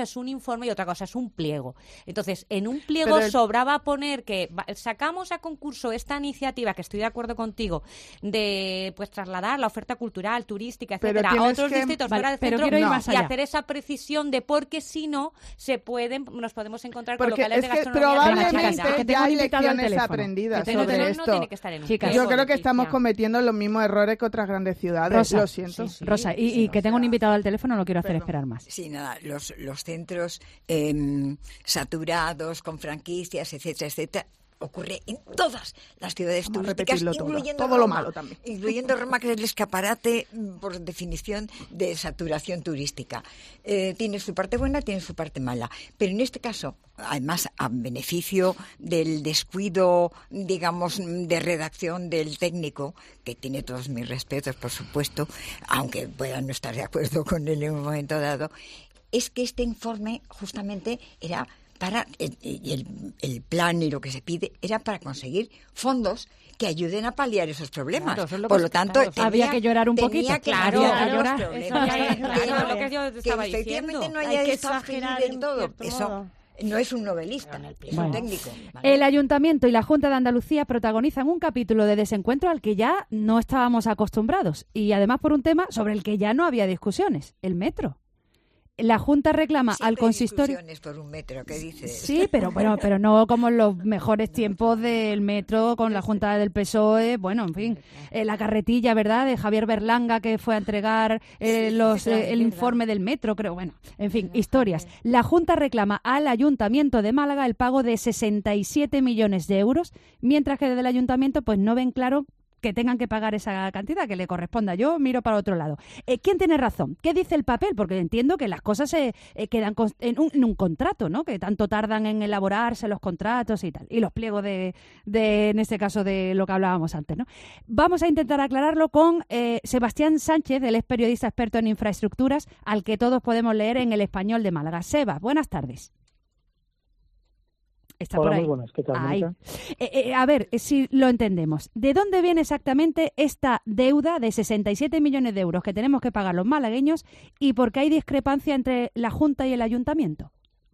y otra cosa es un pliego. Entonces, en un pliego sobraba poner que sacamos a concurso esta iniciativa, que estoy de acuerdo contigo, de pues trasladar la oferta cultural, turística, etcétera, a otros distritos fuera del centro y hacer esa precisión de porque si no nos podemos encontrar con locales de gastronomía. Probablemente ya hay lecciones aprendidas sobre esto. Yo creo que estamos cometiendo los mismos errores que otras grandes ciudades. Rosa, lo siento. Rosa, y que tengo un invitado al teléfono, no quiero hacer esperar más. Sí, nada, los centros saturados con franquicias, etcétera, etcétera. Ocurre en todas las ciudades turísticas, incluyendo todo lo malo también. Incluyendo Roma, que es el escaparate, por definición, de saturación turística. Tiene su parte buena, tiene su parte mala. Pero en este caso, además, a beneficio del descuido, digamos, de redacción del técnico, que tiene todos mis respetos, por supuesto, aunque pueda no estar de acuerdo con él en un momento dado, es que este informe justamente era... el plan y lo que se pide era para conseguir fondos que ayuden a paliar esos problemas. Claro, por lo tanto, había que llorar un poquito. Claro, lo que yo estaba que efectivamente diciendo. no haya Hay que exagerar en todo. Eso no es un novelista, es un técnico. El Ayuntamiento y la Junta de Andalucía protagonizan un capítulo de desencuentro al que ya no estábamos acostumbrados, y además por un tema sobre el que ya no había discusiones, el metro. La Junta reclama al consistorio... por un metro, ¿qué dices? Sí, pero no como en los mejores tiempos del metro con la Junta del PSOE, bueno, en fin, la carretilla, ¿verdad?, de Javier Berlanga, que fue a entregar el informe del metro, creo, bueno, en fin, historias. La Junta reclama al Ayuntamiento de Málaga el pago de 67 millones de euros, mientras que desde el Ayuntamiento pues no ven claro que tengan que pagar esa cantidad que le corresponda. Yo miro para otro lado. ¿Quién tiene razón? ¿Qué dice el papel? Porque entiendo que las cosas se quedan en un contrato, ¿no? Que tanto tardan en elaborarse los contratos y tal. Y los pliegos en este caso, de lo que hablábamos antes, ¿no? Vamos a intentar aclararlo con Sebastián Sánchez, el ex periodista experto en infraestructuras, al que todos podemos leer en El Español de Málaga. Seba, buenas tardes. Está por ahí. Muy buenas, ¿qué tal, Mónica? A ver, si lo entendemos. ¿De dónde viene exactamente esta deuda de 67 millones de euros que tenemos que pagar los malagueños y por qué hay discrepancia entre la Junta y el Ayuntamiento?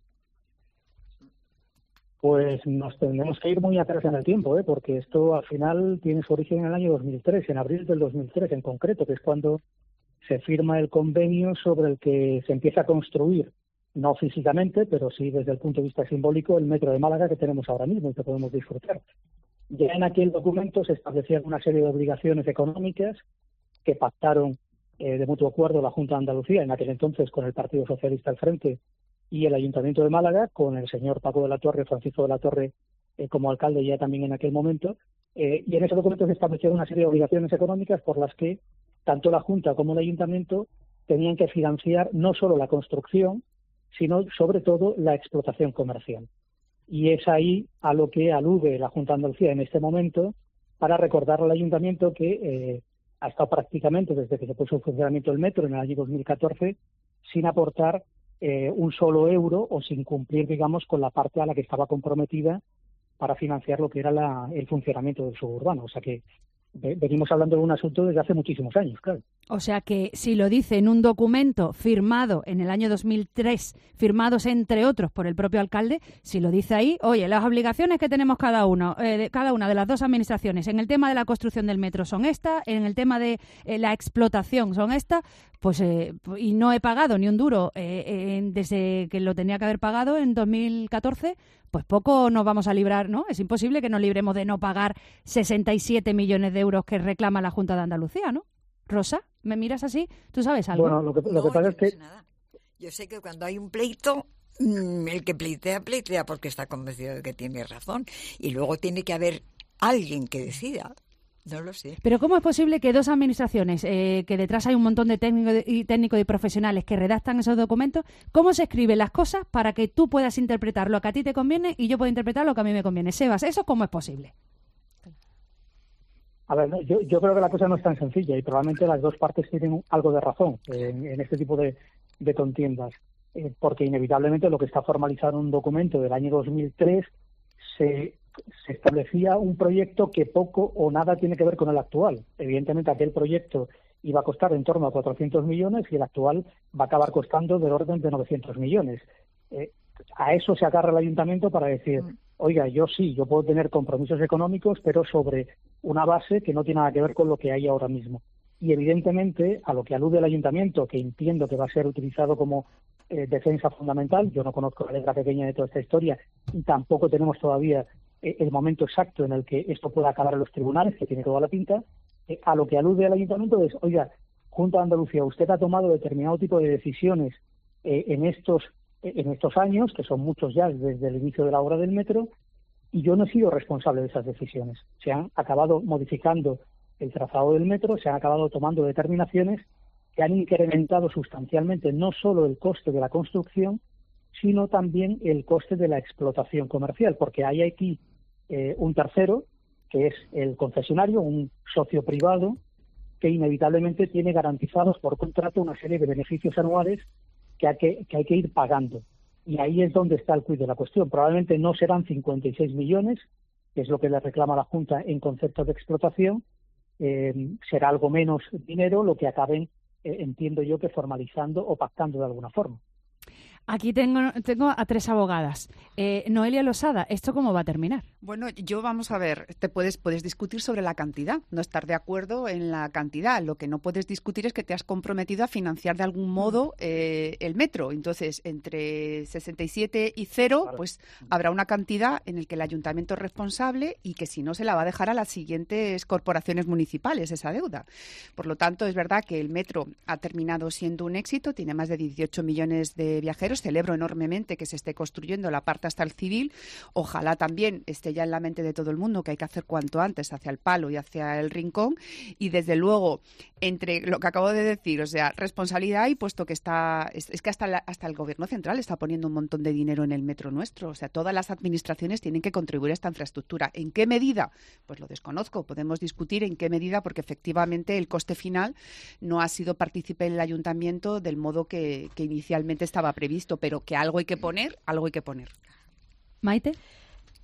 Pues nos tendremos que ir muy atrás en el tiempo, porque esto al final tiene su origen en el año 2003, en abril del 2003 en concreto, que es cuando se firma el convenio sobre el que se empieza a construir, no físicamente, pero sí desde el punto de vista simbólico, el metro de Málaga que tenemos ahora mismo y que podemos disfrutar. Ya en aquel documento se establecían una serie de obligaciones económicas que pactaron de mutuo acuerdo la Junta de Andalucía, en aquel entonces con el Partido Socialista al frente y el Ayuntamiento de Málaga, con el señor Paco de la Torre, Francisco de la Torre, como alcalde ya también en aquel momento. Y en ese documento se establecieron una serie de obligaciones económicas por las que tanto la Junta como el Ayuntamiento tenían que financiar no solo la construcción, sino sobre todo la explotación comercial. Y es ahí a lo que alude la Junta de Andalucía en este momento para recordar al Ayuntamiento que ha estado prácticamente desde que se puso en funcionamiento el metro en el año 2014 sin aportar un solo euro o sin cumplir, digamos, con la parte a la que estaba comprometida para financiar lo que era el funcionamiento del suburbano. O sea que venimos hablando de un asunto desde hace muchísimos años, claro. O sea que si lo dice en un documento firmado en el año 2003, firmados entre otros por el propio alcalde, si lo dice ahí, oye, las obligaciones que tenemos cada una de las dos administraciones en el tema de la construcción del metro son estas, en el tema de la explotación son estas, pues y no he pagado ni un duro desde que lo tenía que haber pagado en 2014, pues poco nos vamos a librar, ¿no? Es imposible que nos libremos de no pagar 67 millones de euros que reclama la Junta de Andalucía, ¿no? Rosa, ¿me miras así? ¿Tú sabes algo? Bueno, lo que pasa es que... Yo sé que cuando hay un pleito, el que pleitea porque está convencido de que tiene razón. Y luego tiene que haber alguien que decida. No lo sé. Pero ¿cómo es posible que dos administraciones, que detrás hay un montón de técnicos y profesionales que redactan esos documentos, cómo se escriben las cosas para que tú puedas interpretar lo que a ti te conviene y yo pueda interpretar lo que a mí me conviene? Sebas, ¿eso cómo es posible? A ver, yo creo que la cosa no es tan sencilla y probablemente las dos partes tienen algo de razón en este tipo de contiendas, porque inevitablemente lo que está formalizado en un documento del año 2003 se establecía un proyecto que poco o nada tiene que ver con el actual. Evidentemente aquel proyecto iba a costar en torno a 400 millones y el actual va a acabar costando del orden de 900 millones. A eso se agarra el ayuntamiento para decir, oiga, yo puedo tener compromisos económicos, pero sobre una base que no tiene nada que ver con lo que hay ahora mismo. Y evidentemente, a lo que alude el ayuntamiento, que entiendo que va a ser utilizado como defensa fundamental, yo no conozco la letra pequeña de toda esta historia y tampoco tenemos todavía el momento exacto en el que esto pueda acabar en los tribunales, que tiene toda la pinta, a lo que alude el ayuntamiento es, oiga, Junta de Andalucía, usted ha tomado determinado tipo de decisiones en estos años, que son muchos ya desde el inicio de la obra del metro, y yo no he sido responsable de esas decisiones. Se han acabado modificando el trazado del metro, se han acabado tomando determinaciones que han incrementado sustancialmente no solo el coste de la construcción, sino también el coste de la explotación comercial, porque hay aquí un tercero, que es el concesionario, un socio privado, que inevitablemente tiene garantizados por contrato una serie de beneficios anuales que hay que ir pagando. Y ahí es donde está el quid de la cuestión. Probablemente no serán 56 millones, que es lo que le reclama la Junta en concepto de explotación, será algo menos dinero lo que acaben, entiendo yo, que formalizando o pactando de alguna forma. Aquí tengo a tres abogadas. Noelia Losada, ¿esto cómo va a terminar? Bueno, vamos a ver, puedes discutir sobre la cantidad, no estar de acuerdo en la cantidad. Lo que no puedes discutir es que te has comprometido a financiar de algún modo el metro. Entonces, entre 67 y 0, claro, pues habrá una cantidad en la que el ayuntamiento es responsable y que si no se la va a dejar a las siguientes corporaciones municipales esa deuda. Por lo tanto, es verdad que el metro ha terminado siendo un éxito, tiene más de 18 millones de viajeros. Celebro enormemente que se esté construyendo la parte hasta el civil. Ojalá también esté ya en la mente de todo el mundo que hay que hacer cuanto antes hacia el Palo y hacia el Rincón. Y desde luego, entre lo que acabo de decir, o sea, responsabilidad hay, puesto que es que hasta el Gobierno central está poniendo un montón de dinero en el metro nuestro. O sea, todas las administraciones tienen que contribuir a esta infraestructura. ¿En qué medida? Pues lo desconozco. Podemos discutir en qué medida, porque efectivamente el coste final no ha sido partícipe el ayuntamiento del modo que inicialmente estaba previsto, pero que algo hay que poner, algo hay que poner. Maite.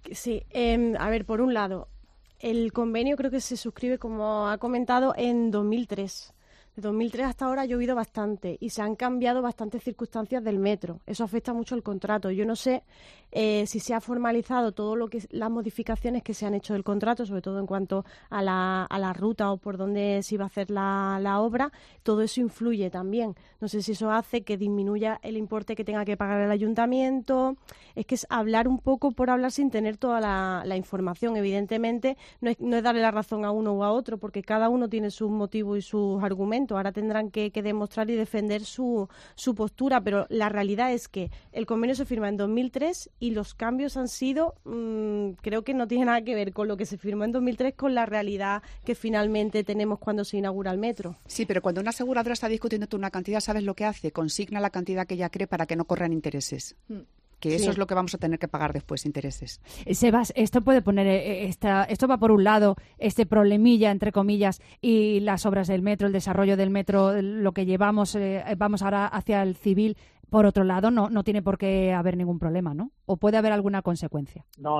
Sí, a ver, por un lado, el convenio creo que se suscribe, como ha comentado, en 2003. De 2003 hasta ahora ha llovido bastante y se han cambiado bastantes circunstancias del metro. Eso afecta mucho el contrato. Yo no sé si se ha formalizado todo lo que las modificaciones que se han hecho del contrato, sobre todo en cuanto a la ruta o por dónde se iba a hacer la obra. Todo eso influye también. No sé si eso hace que disminuya el importe que tenga que pagar el ayuntamiento. Es que es hablar un poco por hablar sin tener toda la información. Evidentemente no es darle la razón a uno o a otro, porque cada uno tiene sus motivos y sus argumentos. Ahora tendrán que demostrar y defender su postura, pero la realidad es que el convenio se firma en 2003 y los cambios han sido, creo que no tiene nada que ver con lo que se firmó en 2003 con la realidad que finalmente tenemos cuando se inaugura el metro. Sí, pero cuando una aseguradora está discutiendo una cantidad, ¿sabes lo que hace? Consigna la cantidad que ella cree para que no corran intereses. Que eso es lo que vamos a tener que pagar después, intereses. Sebas, esto puede poner, esto va por un lado, este problemilla, entre comillas, y las obras del metro, el desarrollo del metro, lo que llevamos, vamos ahora hacia el civil. Por otro lado, no tiene por qué haber ningún problema, ¿no? ¿O puede haber alguna consecuencia? No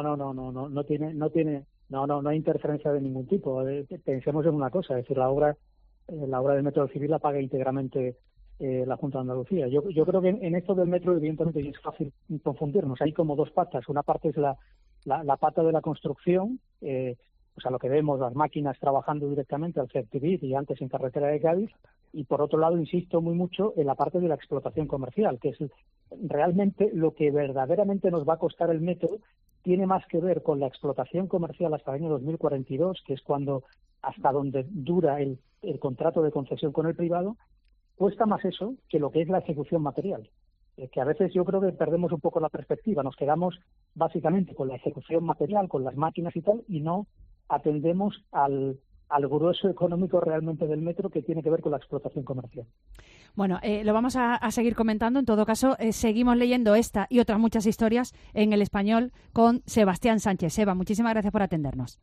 hay interferencia de ningún tipo. Pensemos en una cosa, es decir, la obra del metro civil la paga íntegramente la Junta de Andalucía. Yo creo que en esto del metro, evidentemente, es fácil confundirnos. Hay como dos patas. Una parte es la pata de la construcción, lo que vemos, las máquinas trabajando directamente al CERTIBIT y antes en carretera de Cádiz. Y por otro lado, insisto mucho en la parte de la explotación comercial, que es realmente lo que verdaderamente nos va a costar el metro. Tiene más que ver con la explotación comercial hasta el año 2042, que es hasta donde dura el contrato de concesión con el privado. Cuesta más eso que lo que es la ejecución material, que a veces yo creo que perdemos un poco la perspectiva, nos quedamos básicamente con la ejecución material, con las máquinas y tal, y no atendemos al grueso económico realmente del metro, que tiene que ver con la explotación comercial. Bueno, lo vamos a seguir comentando. En todo caso, seguimos leyendo esta y otras muchas historias en El Español con Sebastián Sánchez. Seba, muchísimas gracias por atendernos.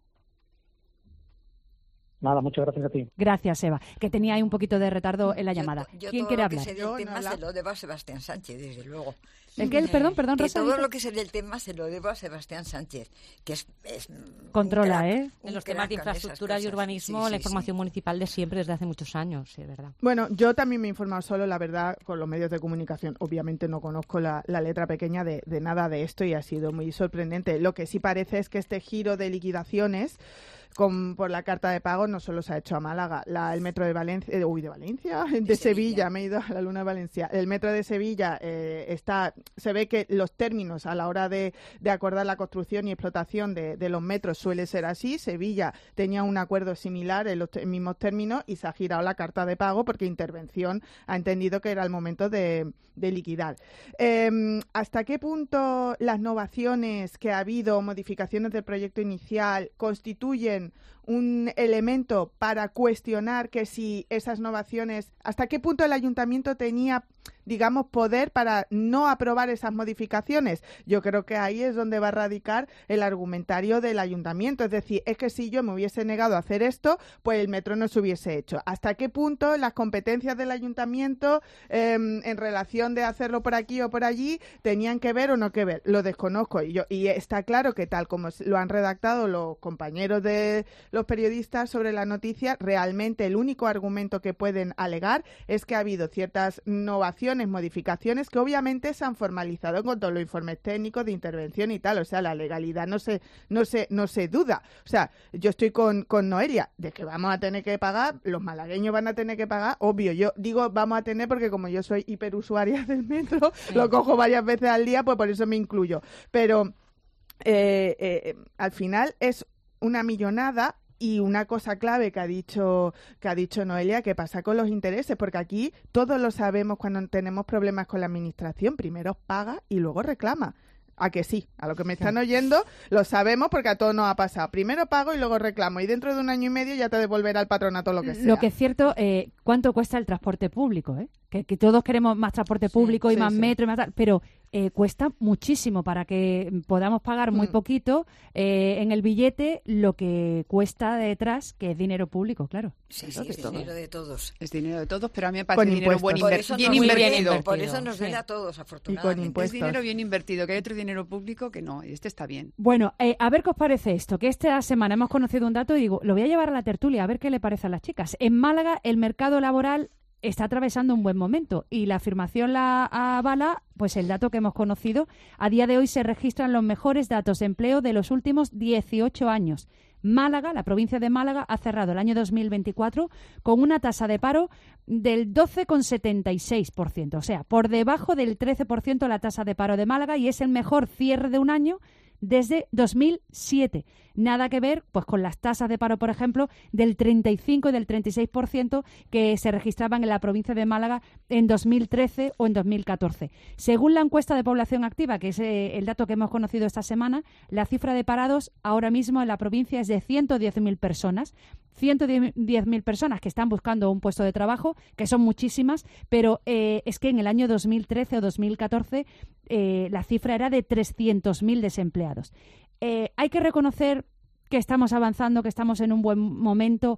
Nada, muchas gracias a ti. Gracias, Eva, que tenía ahí un poquito de retardo en la llamada. ¿Quién quiere hablar? Yo todo lo que sé del tema se lo debo a Sebastián Sánchez, desde luego. ¿El qué? Perdón, Rosa. Todo lo que sé del tema se lo debo a Sebastián Sánchez, que es controla, en los temas de infraestructura y urbanismo, la información municipal de siempre, desde hace muchos años, sí, ¿verdad? Bueno, yo también me he informado solo, la verdad, con los medios de comunicación. Obviamente no conozco la letra pequeña de nada de esto y ha sido muy sorprendente. Lo que sí parece es que este giro de liquidaciones por la carta de pago no solo se ha hecho a Málaga, el metro de Valencia, de Sevilla, me he ido a la luna de Valencia. El metro de Sevilla se ve que los términos a la hora de acordar la construcción y explotación de los metros suele ser así. Sevilla tenía un acuerdo similar en los mismos términos y se ha girado la carta de pago porque Intervención ha entendido que era el momento de liquidar. ¿Hasta qué punto las novaciones que ha habido, modificaciones del proyecto inicial, constituyen un elemento para cuestionar que si esas novaciones, hasta qué punto el ayuntamiento tenía, digamos, poder para no aprobar esas modificaciones? Yo creo que ahí es donde va a radicar el argumentario del ayuntamiento, es decir, es que si yo me hubiese negado a hacer esto, pues el metro no se hubiese hecho. ¿Hasta qué punto las competencias del ayuntamiento en relación de hacerlo por aquí o por allí tenían que ver o no que ver? Lo desconozco y está claro que tal como lo han redactado los compañeros de los periodistas sobre la noticia, realmente el único argumento que pueden alegar es que ha habido ciertas novaciones, modificaciones que obviamente se han formalizado con todos los informes técnicos de intervención y tal. O sea, la legalidad no se duda. O sea, yo estoy con Noelia de que vamos a tener que pagar, los malagueños van a tener que pagar, obvio. Yo digo vamos a tener porque como yo soy hiperusuaria del metro, lo cojo varias veces al día, pues por eso me incluyo. Pero al final es una millonada. Y una cosa clave que ha dicho Noelia, ¿qué pasa con los intereses? Porque aquí todos lo sabemos cuando tenemos problemas con la administración. Primero paga y luego reclama. ¿A que sí? A lo que me están oyendo lo sabemos porque a todos nos ha pasado. Primero pago y luego reclamo. Y dentro de un año y medio ya te devolverá el patronato lo que sea. Lo que es cierto, ¿cuánto cuesta el transporte público? Que todos queremos más transporte público y más metro y más tal. Pero cuesta muchísimo para que podamos pagar muy poquito en el billete lo que cuesta detrás, que es dinero público, claro. Sí, es dinero de todos. Es dinero de todos, pero a mí me parece dinero bien invertido. Por eso nos duele a todos, afortunadamente. Es dinero bien invertido, que hay otro dinero público que no, y este está bien. Bueno, a ver qué os parece esto, que esta semana hemos conocido un dato y digo, lo voy a llevar a la tertulia, a ver qué le parece a las chicas. En Málaga, el mercado laboral está atravesando un buen momento y la afirmación la avala pues el dato que hemos conocido. A día de hoy se registran los mejores datos de empleo de los últimos 18 años. Málaga, la provincia de Málaga, ha cerrado el año 2024 con una tasa de paro del 12,76%, o sea, por debajo del 13% la tasa de paro de Málaga, y es el mejor cierre de un año desde 2007. Nada que ver pues con las tasas de paro, por ejemplo, del 35 y del 36% que se registraban en la provincia de Málaga en 2013 o en 2014. Según la encuesta de población activa, que es el dato que hemos conocido esta semana, la cifra de parados ahora mismo en la provincia es de 110.000 personas. 110.000 personas que están buscando un puesto de trabajo, que son muchísimas, pero es que en el año 2013 o 2014 la cifra era de 300.000 desempleados. Hay que reconocer que estamos avanzando, que estamos en un buen momento,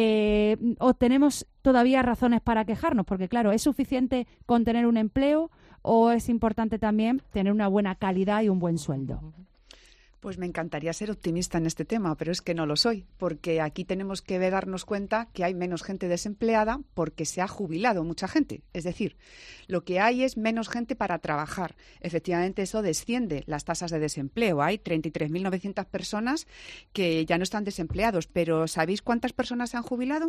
o tenemos todavía razones para quejarnos, porque claro, ¿es suficiente con tener un empleo o es importante también tener una buena calidad y un buen sueldo? Pues me encantaría ser optimista en este tema, pero es que no lo soy, porque aquí tenemos que darnos cuenta que hay menos gente desempleada porque se ha jubilado mucha gente. Es decir, lo que hay es menos gente para trabajar. Efectivamente, eso desciende las tasas de desempleo. Hay 33.900 personas que ya no están desempleados, pero ¿sabéis cuántas personas se han jubilado?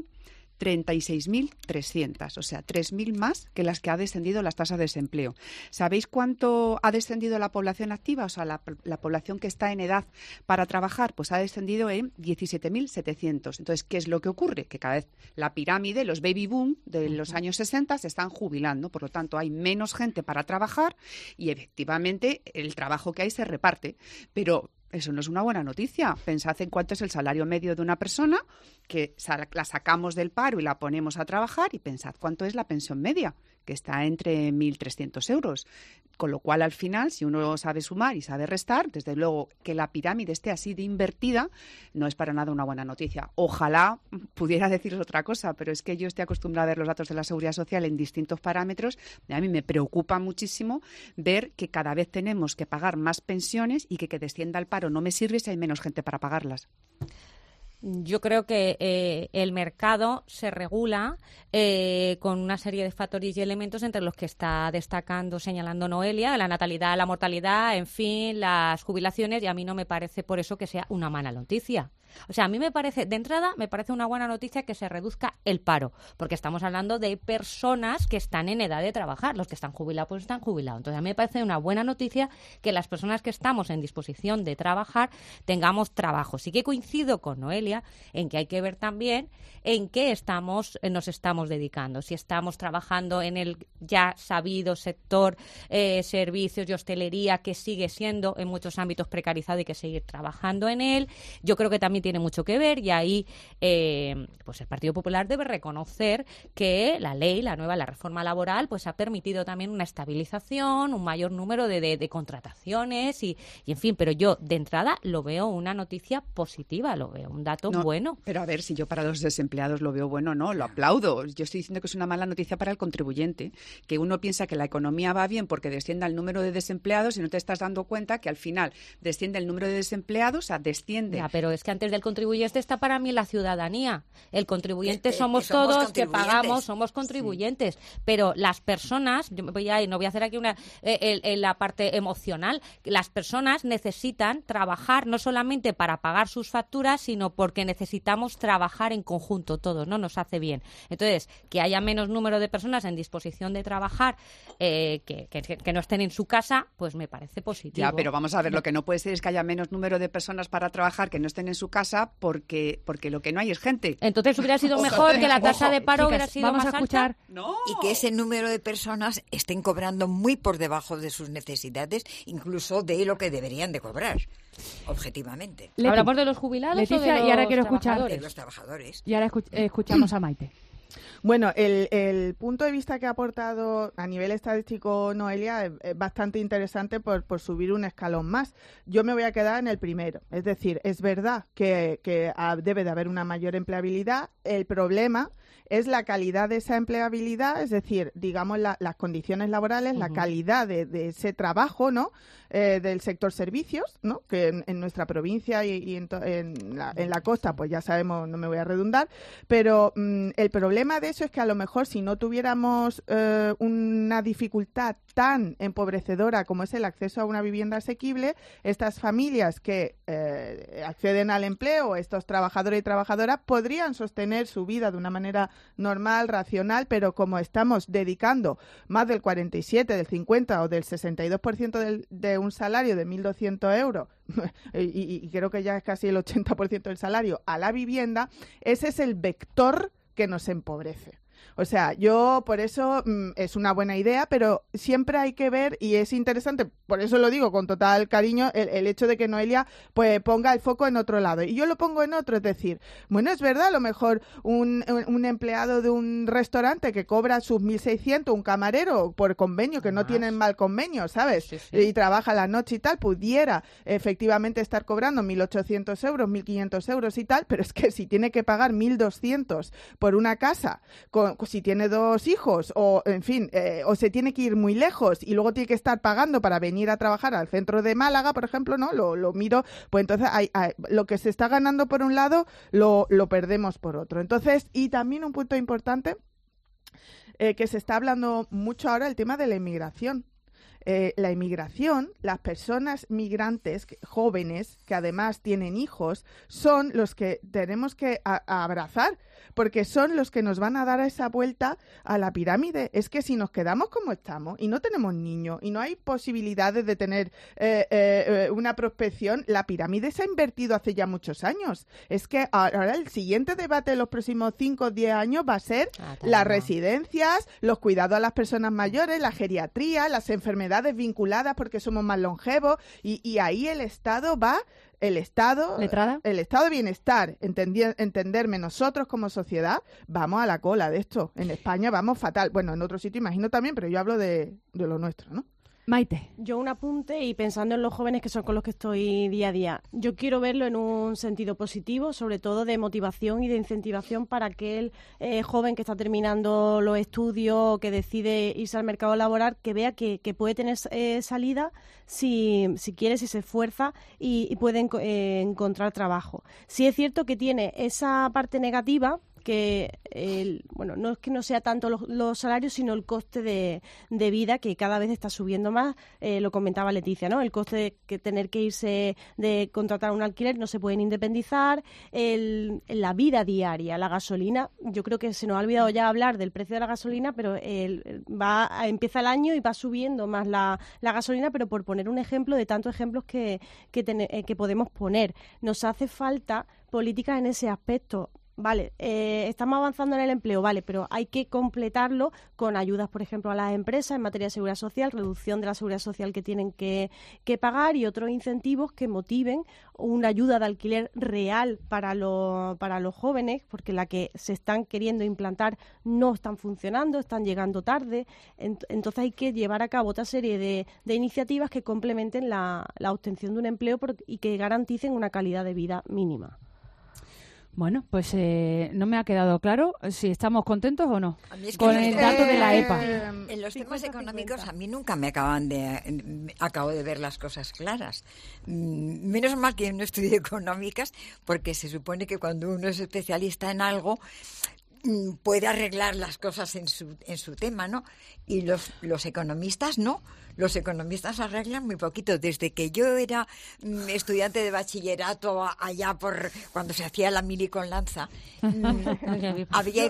36.300, o sea, 3.000 más que las que ha descendido las tasas de desempleo. ¿Sabéis cuánto ha descendido la población activa? O sea, la población que está en edad para trabajar, pues ha descendido en 17.700. Entonces, ¿qué es lo que ocurre? Que cada vez la pirámide, los baby boom de los años 60 se están jubilando, por lo tanto hay menos gente para trabajar y efectivamente el trabajo que hay se reparte, pero eso no es una buena noticia. Pensad en cuánto es el salario medio de una persona, que la sacamos del paro y la ponemos a trabajar, y pensad cuánto es la pensión media, que está entre 1.300 euros. Con lo cual, al final, si uno sabe sumar y sabe restar, desde luego que la pirámide esté así de invertida no es para nada una buena noticia. Ojalá pudiera deciros otra cosa, pero es que yo estoy acostumbrada a ver los datos de la Seguridad Social en distintos parámetros y a mí me preocupa muchísimo ver que cada vez tenemos que pagar más pensiones y que descienda el paro no me sirve si hay menos gente para pagarlas. Yo creo que el mercado se regula con una serie de factores y elementos entre los que está destacando, señalando Noelia, la natalidad, la mortalidad, en fin, las jubilaciones, y a mí no me parece por eso que sea una mala noticia. O sea, a mí me parece, de entrada, me parece una buena noticia que se reduzca el paro, porque estamos hablando de personas que están en edad de trabajar. Los que están jubilados, pues están jubilados. Entonces, a mí me parece una buena noticia que las personas que estamos en disposición de trabajar tengamos trabajo. Sí que coincido con Noelia en que hay que ver también en qué nos estamos dedicando. Si estamos trabajando en el ya sabido sector servicios y hostelería, que sigue siendo en muchos ámbitos precarizado y hay que seguir trabajando en él. Yo creo que también tiene mucho que ver, y ahí pues el Partido Popular debe reconocer que la ley, la reforma laboral, pues ha permitido también una estabilización, un mayor número de contrataciones y en fin, pero yo de entrada lo veo una noticia positiva, lo veo un dato bueno. Pero a ver, si yo para los desempleados lo veo bueno, no, lo aplaudo. Yo estoy diciendo que es una mala noticia para el contribuyente, que uno piensa que la economía va bien porque descienda el número de desempleados y no te estás dando cuenta que al final desciende el número de desempleados, o sea, desciende. Ya, pero es que antes del contribuyente está para mí la ciudadanía. El contribuyente somos todos que pagamos, somos contribuyentes. Sí. Pero las personas, yo no voy a hacer aquí la parte emocional, las personas necesitan trabajar no solamente para pagar sus facturas, sino porque necesitamos trabajar en conjunto todos, ¿no? Nos hace bien. Entonces, que haya menos número de personas en disposición de trabajar, que no estén en su casa, pues me parece positivo. Ya, pero vamos a ver, lo que no puede ser es que haya menos número de personas para trabajar que no estén en su casa porque lo que no hay es gente. Entonces hubiera sido mejor que la tasa de paro hubiera sido más alta. No. Y que ese número de personas estén cobrando muy por debajo de sus necesidades, incluso de lo que deberían de cobrar, objetivamente. ¿Hablamos de los jubilados, Leticia, o de los y ahora quiero de los trabajadores? Y ahora escuchamos a Maite. Bueno, el punto de vista que ha aportado a nivel estadístico Noelia es bastante interesante por subir un escalón más. Yo me voy a quedar en el primero. Es decir, es verdad que debe de haber una mayor empleabilidad. El problema es la calidad de esa empleabilidad, es decir, digamos las condiciones laborales, la calidad de ese trabajo, ¿no? Del sector servicios, ¿no? Que en nuestra provincia y en la costa, pues ya sabemos, no me voy a redundar, pero el problema de eso es que a lo mejor si no tuviéramos una dificultad tan empobrecedora como es el acceso a una vivienda asequible, estas familias que acceden al empleo, estos trabajadores y trabajadoras, podrían sostener su vida de una manera normal, racional, pero como estamos dedicando más del 47, del 50 o del 62% de un salario de 1.200 euros y creo que ya es casi el 80% del salario a la vivienda, ese es el vector que nos empobrece. O sea, yo por eso es una buena idea, pero siempre hay que ver, y es interesante, por eso lo digo con total cariño, el hecho de que Noelia pues ponga el foco en otro lado. Y yo lo pongo en otro, es decir, bueno, es verdad, a lo mejor un empleado de un restaurante que cobra sus 1.600, un camarero por convenio, que no tienen mal convenio, ¿sabes? Sí. Y trabaja la noche y tal, pudiera efectivamente estar cobrando 1.800 euros, 1.500 euros y tal, pero es que si tiene que pagar 1.200 por una casa, si tiene 2 hijos o, en fin, o se tiene que ir muy lejos y luego tiene que estar pagando para venir a trabajar al centro de Málaga, por ejemplo, ¿no? Lo miro, pues entonces lo que se está ganando por un lado lo perdemos por otro. Entonces, y también un punto importante que se está hablando mucho ahora, el tema de la inmigración. La inmigración, las personas migrantes jóvenes que además tienen hijos, son los que tenemos que abrazar, porque son los que nos van a dar esa vuelta a la pirámide. Es que si nos quedamos como estamos y no tenemos niños y no hay posibilidades de tener una prospección, la pirámide se ha invertido hace ya muchos años. Es que ahora el siguiente debate de los próximos 5 o 10 años va a ser las residencias, los cuidados a las personas mayores, la geriatría, las enfermedades vinculadas porque somos más longevos y ahí el Estado va... El Estado de bienestar, entenderme, nosotros como sociedad, vamos a la cola de esto. En España vamos fatal. Bueno, en otro sitio imagino también, pero yo hablo de lo nuestro, ¿no? Maite. Yo un apunte y pensando en los jóvenes que son con los que estoy día a día. Yo quiero verlo en un sentido positivo, sobre todo de motivación y de incentivación para aquel joven que está terminando los estudios, que decide irse al mercado laboral, que vea que puede tener salida si quiere, si se esfuerza y puede encontrar trabajo. Sí es cierto que tiene esa parte negativa, que no es que no sea tanto los salarios, sino el coste de vida, que cada vez está subiendo más. Lo comentaba Leticia, ¿no? El coste de tener que irse, de contratar un alquiler, no se pueden independizar, la vida diaria, la gasolina. Yo creo que se nos ha olvidado ya hablar del precio de la gasolina, pero empieza el año y va subiendo más la gasolina, pero por poner un ejemplo de tantos ejemplos que podemos poner. Nos hace falta políticas en ese aspecto. Vale, estamos avanzando en el empleo, vale, pero hay que completarlo con ayudas, por ejemplo, a las empresas en materia de seguridad social, reducción de la seguridad social que tienen que pagar y otros incentivos que motiven una ayuda de alquiler real para los jóvenes, porque la que se están queriendo implantar no están funcionando, están llegando tarde. Entonces hay que llevar a cabo otra serie de iniciativas que complementen la obtención de un empleo y que garanticen una calidad de vida mínima. Bueno, pues no me ha quedado claro si estamos contentos o no con el dato de la EPA. En los temas económicos a mí nunca me acabo de ver las cosas claras. Menos mal que yo no estudio económicas, porque se supone que cuando uno es especialista en algo puede arreglar las cosas en su tema, ¿no? Y los economistas no. Los economistas arreglan muy poquito. Desde que yo era estudiante de bachillerato allá por cuando se hacía la mili con lanza, había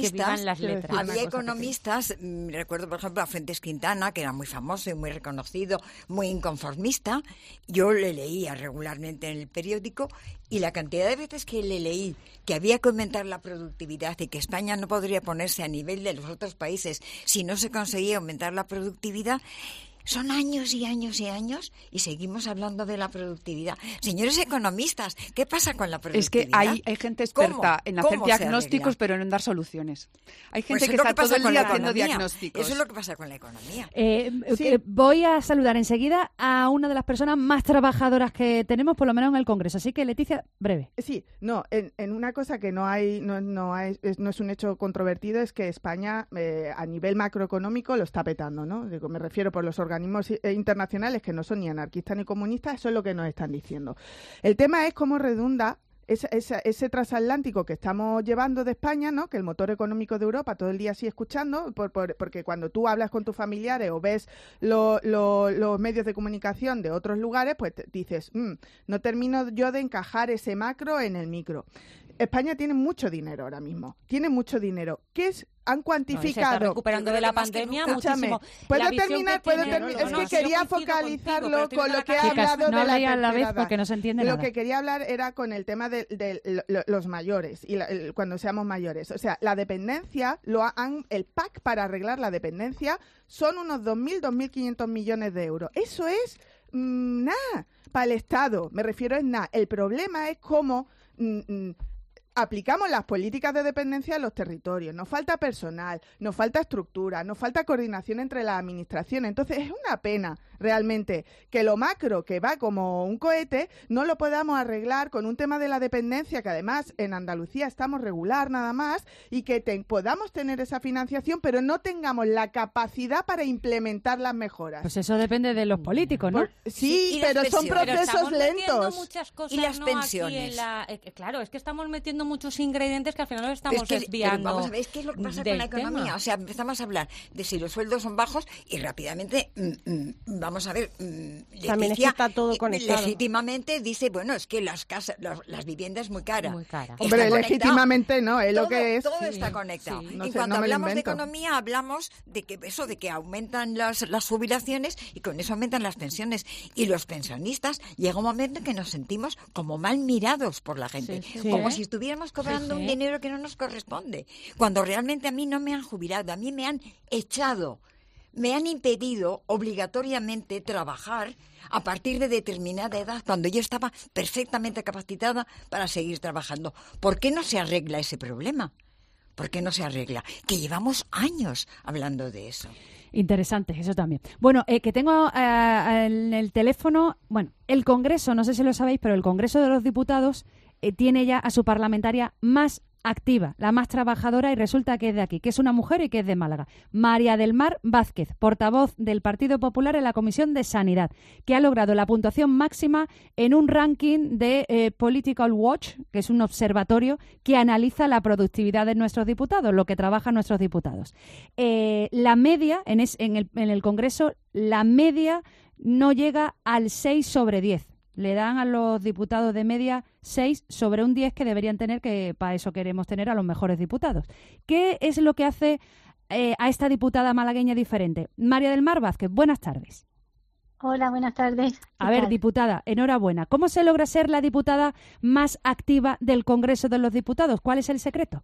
economistas, recuerdo por ejemplo a Fuentes Quintana, que era muy famoso y muy reconocido, muy inconformista. Yo le leía regularmente en el periódico y la cantidad de veces que le leí que había que aumentar la productividad y que España no podría ponerse a nivel de los otros países si no se conseguía aumentar la productividad, Son años y años y años y seguimos hablando de la productividad. Señores economistas, ¿qué pasa con la productividad? Es que hay gente experta en hacer diagnósticos, pero no en dar soluciones. Hay gente que está todo el día haciendo diagnósticos. Eso es lo que pasa con la economía. Voy a saludar enseguida a una de las personas más trabajadoras que tenemos, por lo menos en el Congreso. Así que, Leticia, breve. Sí, en una cosa que no es un hecho controvertido, es que España a nivel macroeconómico lo está petando, ¿no? Me refiero por los organismos internacionales que no son ni anarquistas ni comunistas, eso es lo que nos están diciendo. El tema es cómo redunda ese transatlántico que estamos llevando de España, ¿no? Que el motor económico de Europa, todo el día así escuchando, porque cuando tú hablas con tus familiares o ves los medios de comunicación de otros lugares, pues dices, no termino yo de encajar ese macro en el micro. España tiene mucho dinero ahora mismo, tiene mucho dinero. Han cuantificado. Se está recuperando de la pandemia muchísimo. ¿Puedo terminar? Es que quería focalizarlo con lo que he hablado de la a la vez porque no se entiende nada. Lo que quería hablar era con el tema de los mayores y cuando seamos mayores. O sea, la dependencia, el PAC para arreglar la dependencia son unos 2.000, 2.500 millones de euros. Eso es nada para el Estado. Me refiero a nada. El problema es cómo aplicamos las políticas de dependencia en los territorios. Nos falta personal, nos falta estructura, nos falta coordinación entre las administraciones. Entonces es una pena realmente que lo macro, que va como un cohete, no lo podamos arreglar con un tema de la dependencia, que además en Andalucía estamos regular nada más, y que podamos tener esa financiación, pero no tengamos la capacidad para implementar las mejoras. Pues eso depende de los políticos, ¿no? Sí, pero son procesos lentos. Muchas cosas, y las pensiones. Claro, es que estamos metiendo muchos ingredientes que al final los estamos desviando. Vamos a ver, es que es lo que pasa con la economía. Tema. O sea, empezamos a hablar de si los sueldos son bajos y rápidamente, vamos a ver, también es que está todo conectado. Legítimamente dice, bueno, es que las casas, las viviendas muy caras. Muy caras. Hombre, legítimamente no, es lo que es. Todo está conectado. Sí. Y cuando hablamos de economía, hablamos de que aumentan las jubilaciones y con eso aumentan las pensiones. Y los pensionistas, llega un momento en que nos sentimos como mal mirados por la gente. Como si estuviéramos cobrando un dinero que no nos corresponde. Cuando realmente a mí no me han jubilado, a mí me han echado, me han impedido obligatoriamente trabajar a partir de determinada edad, cuando yo estaba perfectamente capacitada para seguir trabajando. ¿Por qué no se arregla ese problema? ¿Por qué no se arregla? Que llevamos años hablando de eso. Interesante, eso también. Bueno, que tengo en el teléfono, el Congreso, no sé si lo sabéis, pero el Congreso de los Diputados tiene ya a su parlamentaria más activa, la más trabajadora, y resulta que es de aquí, que es una mujer y que es de Málaga. María del Mar Vázquez, portavoz del Partido Popular en la Comisión de Sanidad, que ha logrado la puntuación máxima en un ranking de Political Watch, que es un observatorio que analiza la productividad de nuestros diputados, lo que trabajan nuestros diputados. La media, en el Congreso, la media no llega al 6 sobre 10. Le dan a los diputados de media 6 sobre un 10 que deberían tener, que para eso queremos tener a los mejores diputados. ¿Qué es lo que hace a esta diputada malagueña diferente? María del Mar Vázquez, buenas tardes. Hola, buenas tardes. A ver, diputada, enhorabuena. ¿Cómo se logra ser la diputada más activa del Congreso de los Diputados? ¿Cuál es el secreto?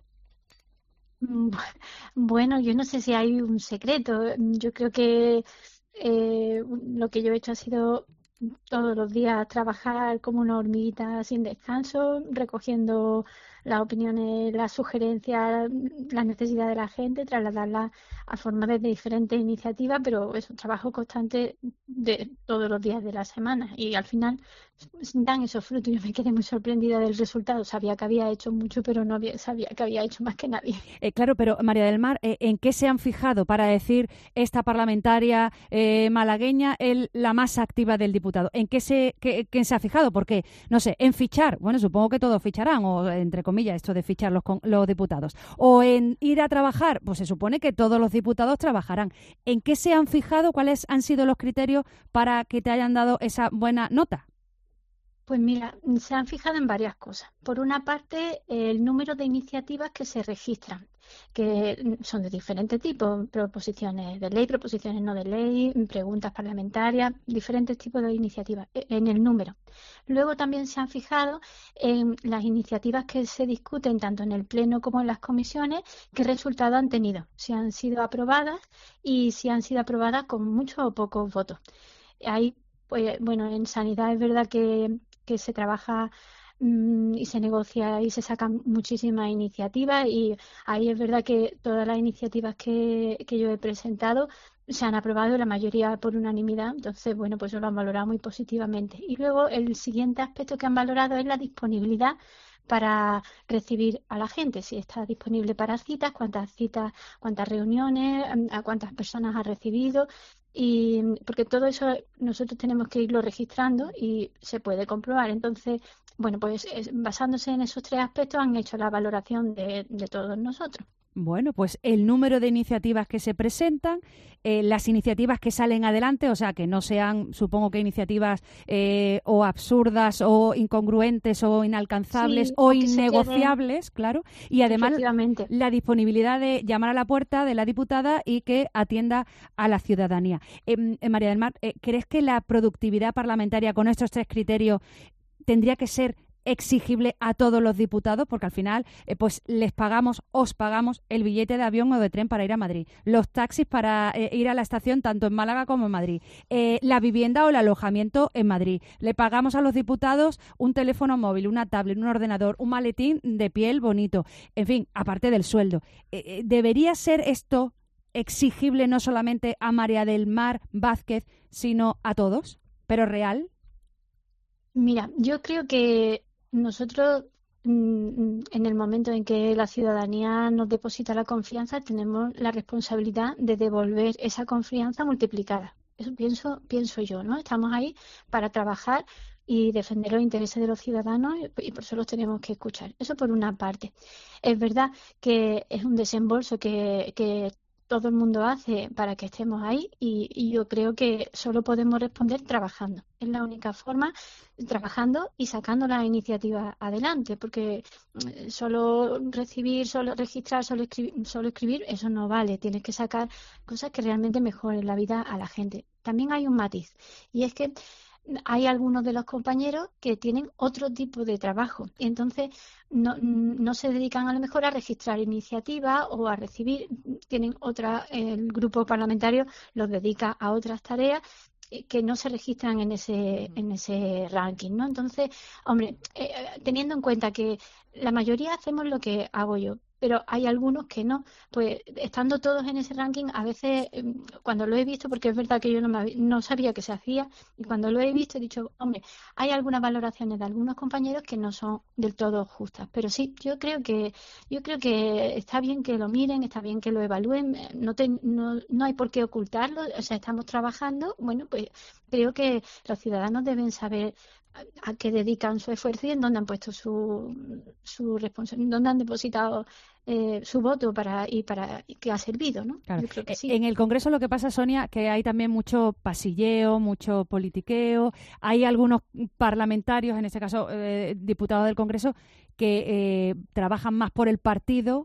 Bueno, yo no sé si hay un secreto. Yo creo que lo que yo he hecho ha sido todos los días trabajar como una hormiguita sin descanso, recogiendo las opiniones, las sugerencias, las necesidades de la gente, trasladarlas a forma de diferentes iniciativas, pero es un trabajo constante de todos los días de la semana y al final dan esos frutos. Yo me quedé muy sorprendida del resultado. Sabía que había hecho mucho, pero no sabía que había hecho más que nadie. Claro, pero María del Mar, ¿en qué se han fijado para decir esta parlamentaria malagueña es la más activa del diputado? ¿En qué se ha fijado? Porque, no sé, en fichar, bueno, supongo que todos ficharán, o entre comillas, esto de fichar los diputados. O en ir a trabajar, pues se supone que todos los diputados trabajarán. ¿En qué se han fijado? ¿Cuáles han sido los criterios para que te hayan dado esa buena nota? Pues mira, se han fijado en varias cosas. Por una parte, el número de iniciativas que se registran, que son de diferentes tipos, proposiciones de ley, proposiciones no de ley, preguntas parlamentarias, diferentes tipos de iniciativas, en el número. Luego también se han fijado en las iniciativas que se discuten tanto en el Pleno como en las comisiones, qué resultado han tenido, si han sido aprobadas y si han sido aprobadas con muchos o pocos votos. Ahí, pues, bueno, en sanidad es verdad que se trabaja y se negocia y se sacan muchísimas iniciativas, y ahí es verdad que todas las iniciativas que yo he presentado se han aprobado, la mayoría por unanimidad. Entonces, bueno, pues eso lo han valorado muy positivamente. Y luego el siguiente aspecto que han valorado es la disponibilidad para recibir a la gente, si está disponible para citas, cuántas reuniones, a cuántas personas ha recibido. Y porque todo eso nosotros tenemos que irlo registrando y se puede comprobar. Entonces, bueno, pues basándose en esos 3 aspectos han hecho la valoración de todos nosotros. Bueno, pues el número de iniciativas que se presentan, las iniciativas que salen adelante, o sea, que no sean, supongo que iniciativas o absurdas o incongruentes o inalcanzables, sí, o innegociables, claro, y además la disponibilidad de llamar a la puerta de la diputada y que atienda a la ciudadanía. María del Mar, ¿crees que la productividad parlamentaria con estos 3 criterios tendría que ser exigible a todos los diputados? Porque al final pues os pagamos el billete de avión o de tren para ir a Madrid, los taxis para ir a la estación tanto en Málaga como en Madrid, la vivienda o el alojamiento en Madrid, le pagamos a los diputados un teléfono móvil, una tablet, un ordenador, un maletín de piel bonito, en fin, aparte del sueldo. ¿Debería ser esto exigible no solamente a María del Mar Vázquez, sino a todos, pero real? Mira, yo creo que nosotros, en el momento en que la ciudadanía nos deposita la confianza, tenemos la responsabilidad de devolver esa confianza multiplicada. Eso pienso yo, ¿no? Estamos ahí para trabajar y defender los intereses de los ciudadanos y por eso los tenemos que escuchar. Eso por una parte. Es verdad que es un desembolso que todo el mundo hace para que estemos ahí y yo creo que solo podemos responder trabajando. Es la única forma, trabajando y sacando las iniciativas adelante, porque solo recibir, solo registrar, solo escribir, eso no vale. Tienes que sacar cosas que realmente mejoren la vida a la gente. También hay un matiz, y es que hay algunos de los compañeros que tienen otro tipo de trabajo y entonces no se dedican a lo mejor a registrar iniciativas o a recibir, tienen el grupo parlamentario los dedica a otras tareas que no se registran en ese ranking, ¿no? Entonces, hombre, teniendo en cuenta que la mayoría hacemos lo que hago yo, pero hay algunos que no, pues estando todos en ese ranking, a veces cuando lo he visto, porque es verdad que yo no sabía que se hacía, y cuando lo he visto he dicho, hombre, hay algunas valoraciones de algunos compañeros que no son del todo justas, pero sí, yo creo que está bien que lo miren, está bien que lo evalúen, no hay por qué ocultarlo, o sea, estamos trabajando, bueno, pues creo que los ciudadanos deben saber a qué dedican su esfuerzo y en dónde han puesto su responsabilidad, dónde han depositado su voto y que ha servido, ¿no? Claro. Yo creo que sí. En el Congreso lo que pasa, Sonia, que hay también mucho pasilleo, mucho politiqueo. Hay algunos parlamentarios, en este caso diputados del Congreso, que trabajan más por el partido.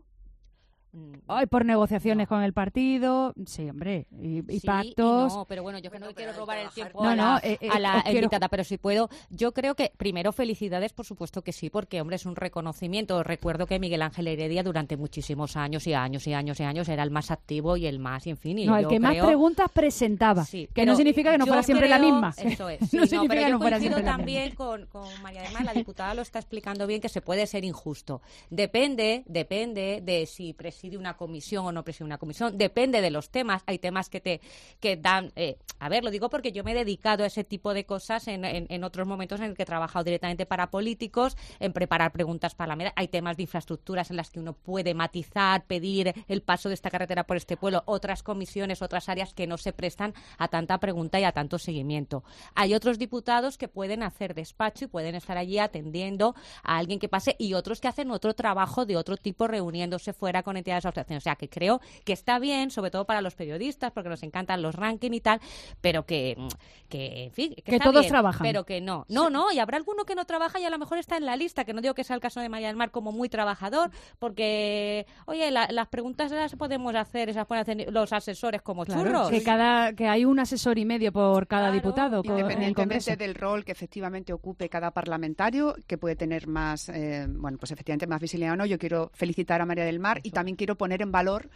Por negociaciones con el partido, sí, hombre, y pactos. No, pero bueno, yo que no quiero robar el tiempo a la invitada, pero si puedo, yo creo que primero felicidades, por supuesto que sí, porque hombre, es un reconocimiento. Recuerdo que Miguel Ángel Heredia durante muchísimos años y años era el más activo y el más, y en fin. El que más preguntas presentaba, sí, que no significa que no fuera siempre la misma. Eso es. Sí, pero yo coincido también con María del Mar, la diputada lo está explicando bien, que se puede ser injusto. Depende de si preside una comisión o no preside una comisión, depende de los temas. Hay temas que dan, a ver, lo digo porque yo me he dedicado a ese tipo de cosas en otros momentos en el que he trabajado directamente para políticos, en preparar preguntas parlamentarias. Hay temas de infraestructuras en las que uno puede matizar, pedir el paso de esta carretera por este pueblo, otras comisiones, otras áreas que no se prestan a tanta pregunta y a tanto seguimiento. Hay otros diputados que pueden hacer despacho y pueden estar allí atendiendo a alguien que pase, y otros que hacen otro trabajo de otro tipo, reuniéndose fuera con entidades o asociaciones. O sea, que creo que está bien, sobre todo para los periodistas, porque nos encantan los rankings y tal, pero que en fin, que todos bien, trabajan. pero que no, y habrá alguno que no trabaja y a lo mejor está en la lista, que no digo que sea el caso de María del Mar como muy trabajador, porque, oye, las preguntas las podemos hacer, esas pueden hacer los asesores como churros. Que hay un asesor y medio por cada diputado. Independientemente del rol que efectivamente ocupe cada parlamentario, que puede tener más, pues efectivamente más visibilidad o no. Yo quiero felicitar a María del Mar y también quiero poner en valor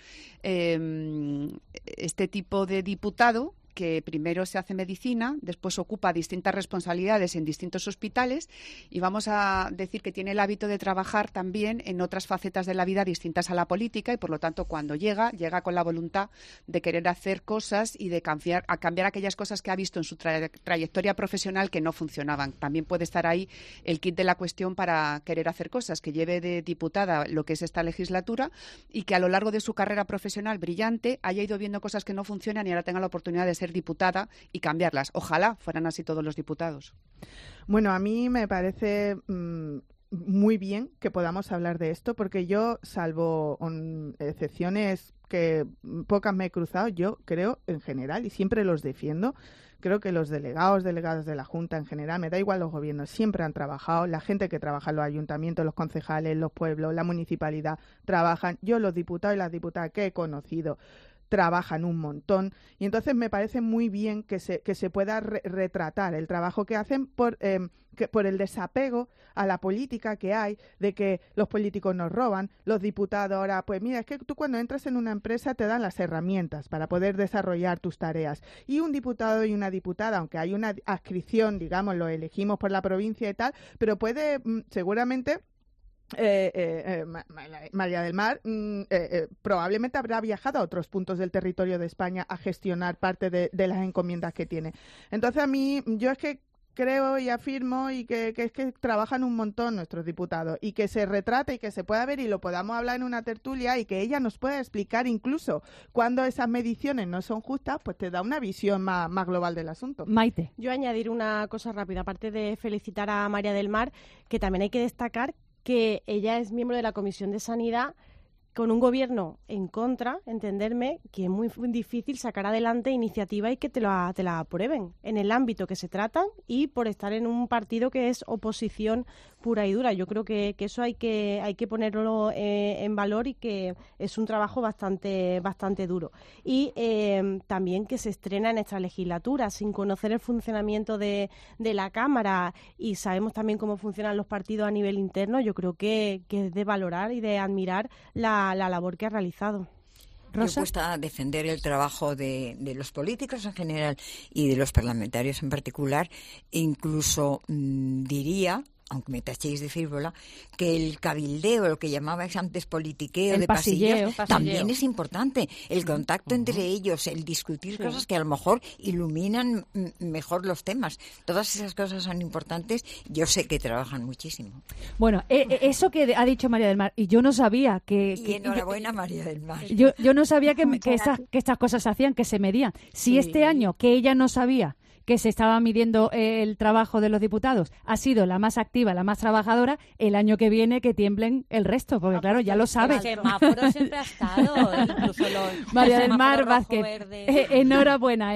este tipo de diputado que primero se hace medicina, después ocupa distintas responsabilidades en distintos hospitales y vamos a decir que tiene el hábito de trabajar también en otras facetas de la vida distintas a la política y por lo tanto cuando llega con la voluntad de querer hacer cosas y de cambiar aquellas cosas que ha visto en su trayectoria profesional que no funcionaban. También puede estar ahí el kit de la cuestión para querer hacer cosas, que lleve de diputada lo que es esta legislatura y que a lo largo de su carrera profesional brillante haya ido viendo cosas que no funcionan y ahora tenga la oportunidad de ser diputada y cambiarlas. Ojalá fueran así todos los diputados. Bueno, a mí me parece muy bien que podamos hablar de esto, porque yo, salvo excepciones que pocas me he cruzado, yo creo en general, y siempre los defiendo, creo que los delegados de la Junta en general, me da igual los gobiernos, siempre han trabajado, la gente que trabaja en los ayuntamientos, los concejales, los pueblos, la municipalidad, trabajan. Yo los diputados y las diputadas que he conocido trabajan un montón y entonces me parece muy bien que se pueda retratar el trabajo que hacen por el desapego a la política que hay, de que los políticos nos roban, los diputados ahora, pues mira, es que tú cuando entras en una empresa te dan las herramientas para poder desarrollar tus tareas y un diputado y una diputada, aunque hay una adscripción, digamos, lo elegimos por la provincia y tal, pero puede seguramente María del Mar probablemente habrá viajado a otros puntos del territorio de España a gestionar parte de las encomiendas que tiene. Entonces a mí, yo es que creo y afirmo y que es que trabajan un montón nuestros diputados y que se retrate y que se pueda ver y lo podamos hablar en una tertulia y que ella nos pueda explicar incluso cuando esas mediciones no son justas, pues te da una visión más global del asunto. Maite. Yo añadir una cosa rápida, aparte de felicitar a María del Mar, que también hay que destacar que ella es miembro de la Comisión de Sanidad con un gobierno en contra, entenderme, que es muy difícil sacar adelante iniciativas y que te la aprueben en el ámbito que se tratan y por estar en un partido que es oposición pura y dura. Yo creo que eso hay que ponerlo en valor y que es un trabajo bastante duro. Y también que se estrena en esta legislatura sin conocer el funcionamiento de la Cámara y sabemos también cómo funcionan los partidos a nivel interno. Yo creo que es de valorar y de admirar la labor que ha realizado. ¿Rosa? Me gusta defender el trabajo de los políticos en general y de los parlamentarios en particular. Incluso diría, aunque me tachéis de frívola, que el cabildeo, lo que llamabais antes politiqueo, de pasillos, también es importante. El contacto entre ellos, el discutir cosas que a lo mejor iluminan mejor los temas. Todas esas cosas son importantes. Yo sé que trabajan muchísimo. Bueno, eso que ha dicho María del Mar, y yo no sabía que... Y enhorabuena, María del Mar. Yo no sabía que estas cosas se hacían, que se medían. Si este año, que ella no sabía que se estaba midiendo el trabajo de los diputados, ha sido la más activa, la más trabajadora, el año que viene que tiemblen el resto, porque claro, ya lo saben. El semáforo siempre ha estado, incluso María del Mar Vázquez, enhorabuena,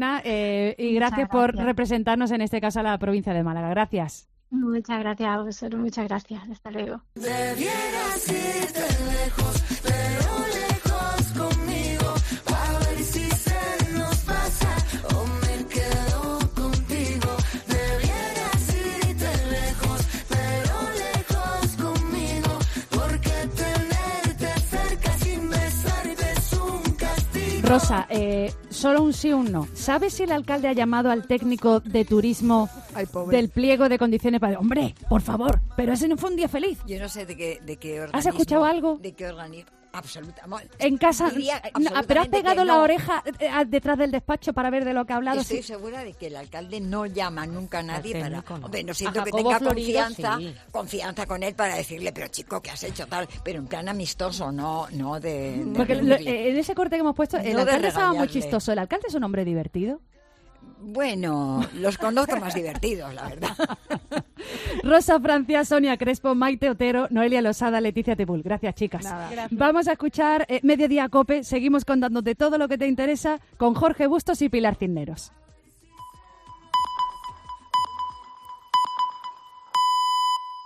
y gracias por representarnos en este caso a la provincia de Málaga. Gracias. Muchas gracias a vosotros, muchas gracias. Hasta luego. Debieras irte lejos, pero lejos conmigo, a ver si se nos pasa o me quedo contigo. Debieras irte lejos, pero lejos conmigo, porque tenerte cerca sin besarte es un castigo. Rosa, solo un sí o un no. ¿Sabes si el alcalde ha llamado al técnico de turismo del pliego de condiciones para... Hombre, por favor, pero ese no fue un día feliz. Yo no sé de qué organismo... ¿Has escuchado algo? ¿De qué organismo? Absolutamente. En casa, pero has pegado la oreja detrás del despacho para ver de lo que ha hablado. Estoy segura de que el alcalde no llama nunca a nadie para... Hombre, no siento que Jacobo tenga Florido, confianza con él para decirle, pero chico, ¿qué has hecho tal? Pero en plan amistoso, no de porque en ese corte que hemos puesto, el alcalde estaba muy chistoso. ¿El alcalde es un hombre divertido? Bueno, los conozco más divertidos, la verdad. Rosa Francia, Sonia Crespo, Maite Otero, Noelia Losada, Leticia Tebul. Gracias, chicas. Gracias. Vamos a escuchar Mediodía Cope. Seguimos contándote todo lo que te interesa con Jorge Bustos y Pilar Cisneros.